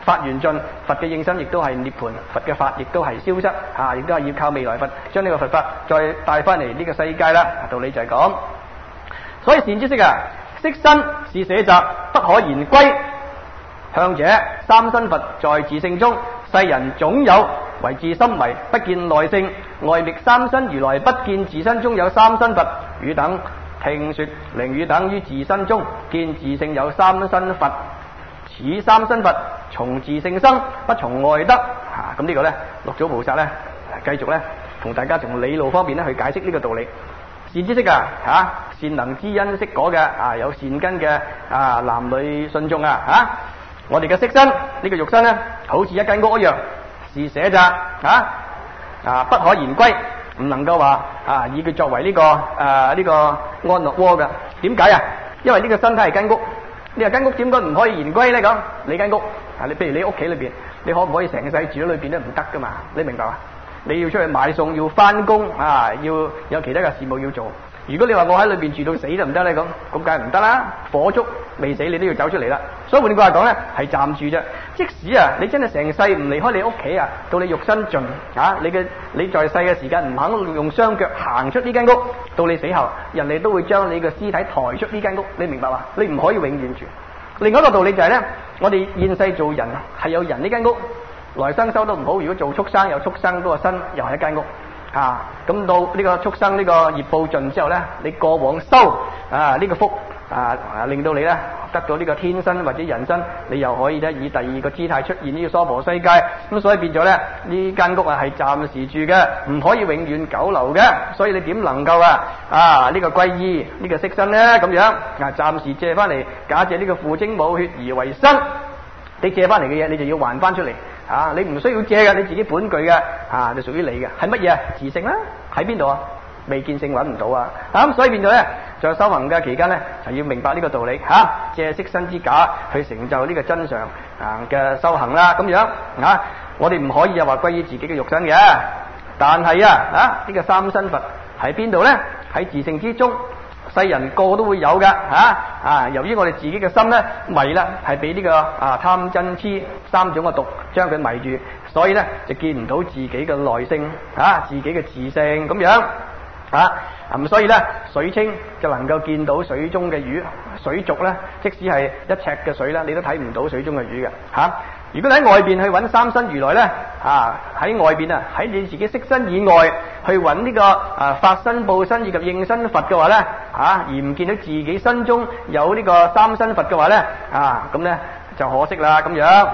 [SPEAKER 1] 法完盡，佛嘅應身亦都係涅槃，佛嘅法亦都係消失，亦都係要靠未來佛將呢個佛法再帶翻嚟呢個世界啦。道理就係咁。所以善知識啊，色身是舍宅，不可言歸。向者三身佛在自性中，世人總有為自心迷，不見內性，外覓三身如來，不見自身中有三身佛。汝等聽說令汝等於自身中見自性有三身佛，此三身佛從自性生，不從外得。咁呢個呢，六祖菩薩呢繼續呢同大家從理路方面呢去解釋呢個道理。善知識啊，善能知因識果嘅有善根嘅男女信眾我哋嘅色身呢個肉身呢，好似一間屋一樣，是舍宅不可言歸，唔能夠話以佢作為呢個安樂窩嘅。點解啊？因為呢個身體係間屋，呢個間屋點解唔可以言歸呢？咁你間屋你譬如你屋企裏邊，你可唔可以成世住喺裏邊咧？唔得噶嘛，你明白嘛？你要出去買餸，要翻工要有其他嘅事務要做。如果你話我喺裏邊住到死得唔得咧？咁梗係唔得啦！火燭未死，你都要走出嚟啦。所以換句話講咧，係暫住啫。即使你真係成世唔離開你屋企到你肉身盡你在世嘅時間唔肯用雙腳行出呢間屋，到你死後，人哋都會將你嘅屍體抬出呢間屋。你明白嘛？你唔可以永遠住。另外一個道理就係咧，我哋現世做人係有人呢間屋，來生修都唔好。如果做畜生，有畜生嗰個身，又係一間屋。咁到呢個畜生呢個業報盡之後呢，你過往修呢個福令到你呢得到呢個天身或者人身，你又可以呢以第二個姿態出現呢個娑婆世界。咁所以變咗呢間屋係暫時住嘅，唔可以永遠久留嘅。所以你點能夠呢個歸依呢個色身呢？咁樣暫時借翻嚟，假借呢個父精母血而為身，你借翻嚟嘅嘢你就要還翻出嚟。你唔需要借嘅，你自己本具嘅就屬於你嘅。係乜嘢？自性啦。喺邊度啊？未見性揾唔到啊。咁所以變咗咧，在修行嘅期間咧，就要明白呢個道理借色身之假去成就呢個真常嘅修行啦。咁樣我哋唔可以話歸於自己嘅肉身嘅。但係呢個三身佛喺邊度咧？喺自性之中。世人個個都會有噶由於我哋自己嘅心咧迷啦，係俾呢個貪嗔癡三種嘅毒將佢迷住，所以咧就見唔到自己嘅內性自己嘅自性咁樣咁所以咧水清就能夠見到水中嘅魚，水濁咧即使係一尺嘅水咧，你都睇唔到水中嘅魚嘅如果你喺外邊去揾三身如來咧喺外邊喺你自己色身以外去揾呢個法身、報身以及應身佛嘅話咧而唔見到自己身中有呢個三身佛嘅話咧咁咧就可惜啦。咁樣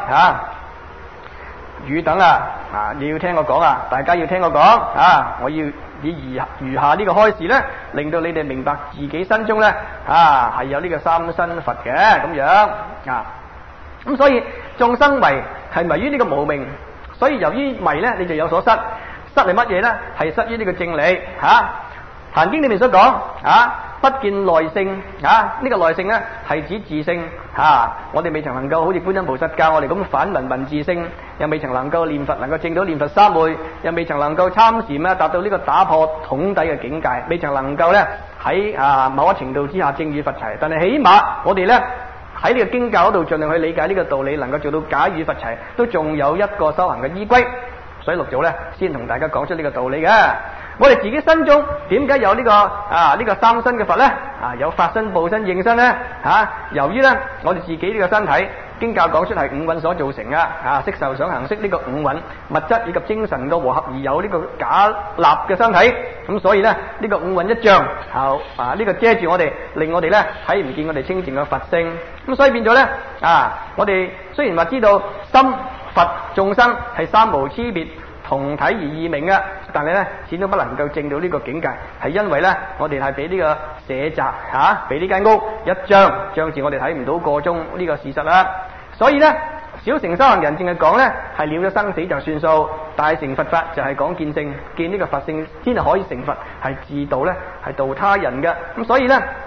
[SPEAKER 1] 汝等你要聽我講大家要聽我講我要以餘下呢個開示咧，令到你哋明白自己身中咧係有呢個三身佛嘅咁樣咁所以眾生迷係迷於呢個無明，所以由於迷咧，你就有所失。失係乜嘢咧？係失於呢個正理壇經裏面所講不見內性呢個內性咧係指自性我哋未曾能夠好似觀音菩薩教我哋咁反聞自性，又未曾能夠念佛能夠證到念佛三昧，又未曾能夠參禪達到呢個打破桶底嘅境界，未曾能夠咧喺某一程度之下正與佛齊。但係起碼我哋咧喺呢個經教嗰度盡量去理解呢個道理，能夠做到假與佛齊，都仲有一個修行嘅依歸。所以六祖咧先同大家講出呢個道理嘅。我哋自己身中點解有呢個三身嘅佛咧有法身、報身、應身咧由於咧我哋自己呢個身體經教講出係五蘊所造成色受想行識呢個五蘊物質以及精神嘅和合而有呢個假立嘅身體。咁所以咧呢個五蘊一障呢個遮住我哋，令我哋咧睇唔見我哋清淨嘅佛性。咁所以變咗咧我哋雖然話知道心佛眾生係三無差別，同體而異名嘅，但係咧始終不能夠證到呢個境界，係因為咧我哋係俾呢個舍宅俾呢間屋一障住我哋睇唔到個中呢個事實啦。所以咧小乘修行人淨係講咧係了咗生死就算數，大乘佛法就係講見性，見呢個佛性先係可以成佛，係自度咧係度他人嘅。咁所以咧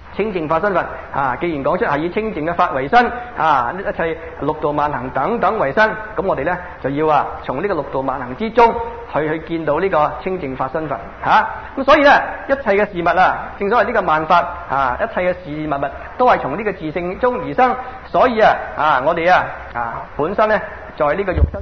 [SPEAKER 1] 清淨法身佛既然講出係以清淨嘅法為身一切六道萬行等等為身，咁我哋咧就要從呢個六道萬行之中去見到呢個清淨法身佛咁所以咧一切嘅事物正所謂呢個萬法一切嘅事物都係從呢個自性中而生，所以我哋本身咧在呢個肉身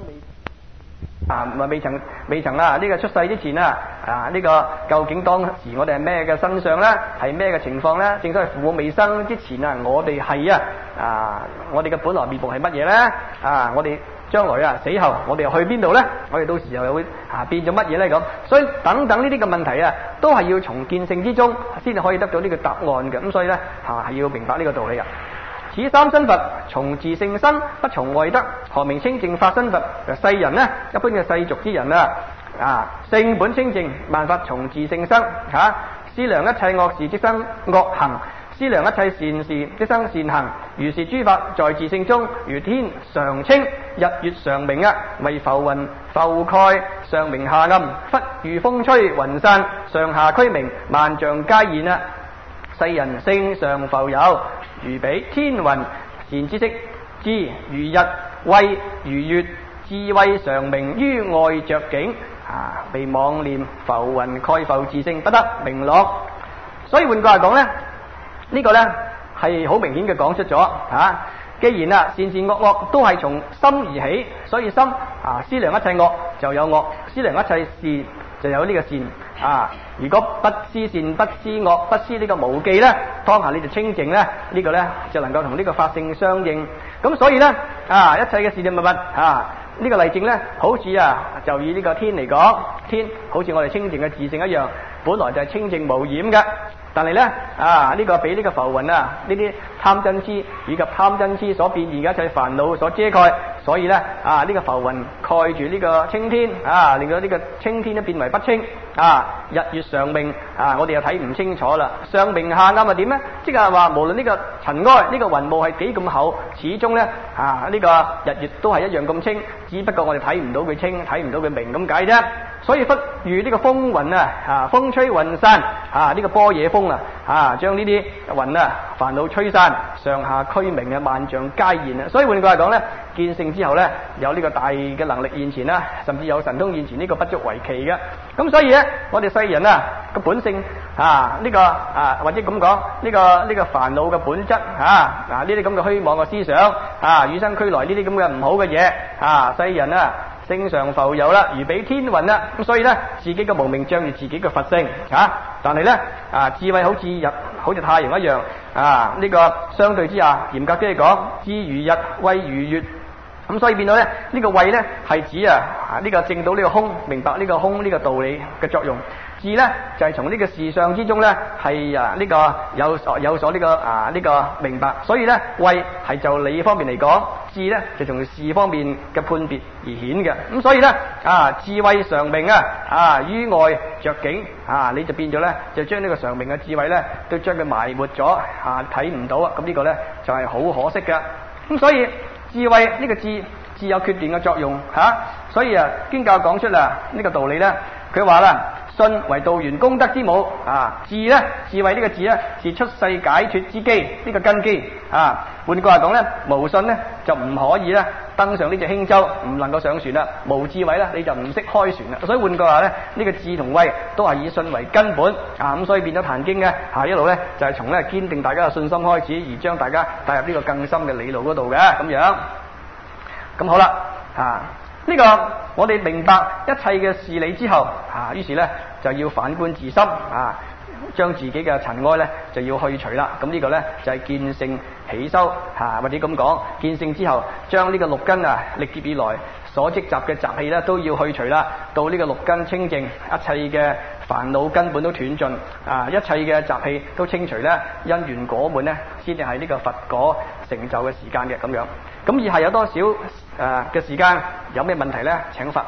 [SPEAKER 1] 未曾呢個出世之前呢個究竟當時我哋係咩嘅身上咧，係咩嘅情況咧？正所謂父母未生之前我哋係我哋嘅本來面目係乜嘢咧？我哋將來死後我哋又去邊度咧？我哋到時候又會變咗乜嘢咧？咁所以等等呢啲嘅問題都係要從見性之中先至可以得到呢個答案嘅。咁所以咧係要明白呢個道理。此三身佛從自性生，不從外得，何名清淨法身佛？世人呢，一般嘅世俗之人性本清淨，萬法從自性生思量一切惡事即生惡行，思量一切善事即生善行。如是諸法在自性中，如天常清，日月常明為浮雲浮蓋，上明下暗，忽如風吹雲散，上下區明，萬象皆現世人性常浮有，如比天雲，善知識，智如日，慧如月，智慧常明於外着境，被妄念浮雲蓋覆自性，不得明樂。所以換句話講咧，呢個咧係好明顯嘅講出咗既然善善惡惡都係從心而起，所以心思量一切惡就有惡，思量一切善就有呢個善如果不思善不思惡不思呢個無記咧，當下你就清淨咧，呢個咧就能夠同呢個法性相應。咁所以咧一切嘅事物呢個例證咧，好似就以呢個天嚟講，天好似我哋清淨嘅自性一樣，本來就係清淨無染嘅。但係咧呢個俾呢個浮雲呢啲貪嗔痴以及貪嗔痴所變現嘅一切煩惱所遮蓋，所以咧呢個浮雲蓋住呢個青天令到呢個青天都變為不清日月常明我哋又睇唔清楚啦。上明下暗係點咧？即係話無論呢個塵埃呢個雲霧係幾咁厚，始終咧呢個日月都係一樣咁清，只不過我哋睇唔到佢清，睇唔到佢明咁解啫。所以忽如呢個風雲風吹雲散呢個般若風將呢啲雲煩惱吹散，上下區明萬象皆現所以換句話講咧，見性之後咧有呢個大嘅能力現前甚至有神通現前，呢個不足為奇嘅。咁所以咧我哋世人個本性呢個或者咁講呢個煩惱嘅本質呢啲咁嘅虛妄嘅思想與生俱來呢啲咁嘅唔好嘅嘢世人性常浮有啦，如比天雲咁所以咧自己嘅無明仗住自己嘅佛性但係咧智慧好似太陽一樣呢個相對之下嚴格啲嚟講，智如日，慧如月。咁所以變到咧呢個慧咧係指呢個證到呢個空，明白呢個空呢個道理嘅作用。智咧就係從呢個事相之中咧係呢個有所呢個明白。所以咧慧係就理方面嚟講，智咧就從事方面嘅判別而顯嘅。咁所以咧智慧常明於外着境你就變咗咧就將呢個常明嘅智慧咧都將佢埋沒咗睇唔到咁呢個咧就係好可惜嘅。咁所以智慧呢個智有決斷嘅作用所以經教講出呢個道理咧，佢話啦，信為道源功德之母智咧智慧呢個智咧是出世解脫之基，呢個根基換句話講咧，無信咧就唔可以咧登上呢隻輕舟，唔能夠上船啦。無智慧咧你就唔識開船啦。所以換句話咧，呢個智同慧都係以信為根本咁所以變咗壇經嘅一路咧就係從咧堅定大家嘅信心開始，而將大家帶入呢個更深嘅理路嗰度嘅咁樣。咁好啦呢個我哋明白一切嘅事理之後於是咧就要反觀自心將自己嘅塵埃咧就要去除啦。咁呢個咧就係見性起修或者咁講，見性之後將呢個六根歷劫以來所積集嘅習氣咧都要去除啦。到呢個六根清淨，一切嘅煩惱根本都斷盡一切嘅習氣都清除咧，因緣果滿咧先至係呢個佛果成就嘅時間嘅咁樣。咁以下有多少嘅時間有咩問題咧？請發問，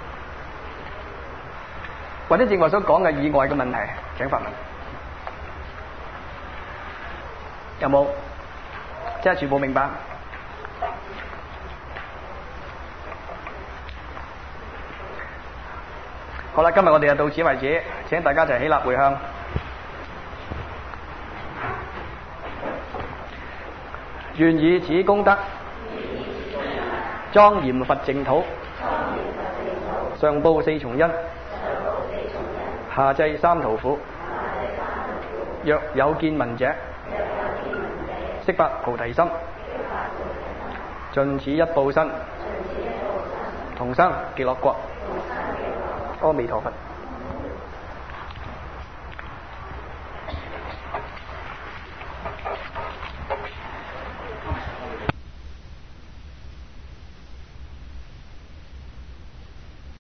[SPEAKER 1] 或者正話所講嘅以外嘅問題請發問。有冇？即係全部明白？好啦，今日我哋就到此為止，請大家一齊起立回向。 願以此功德，莊嚴佛淨土，上報四重恩，下濟三途苦。若有見聞者，悉發菩提心，盡此一報身，同生極樂國。阿彌陀佛。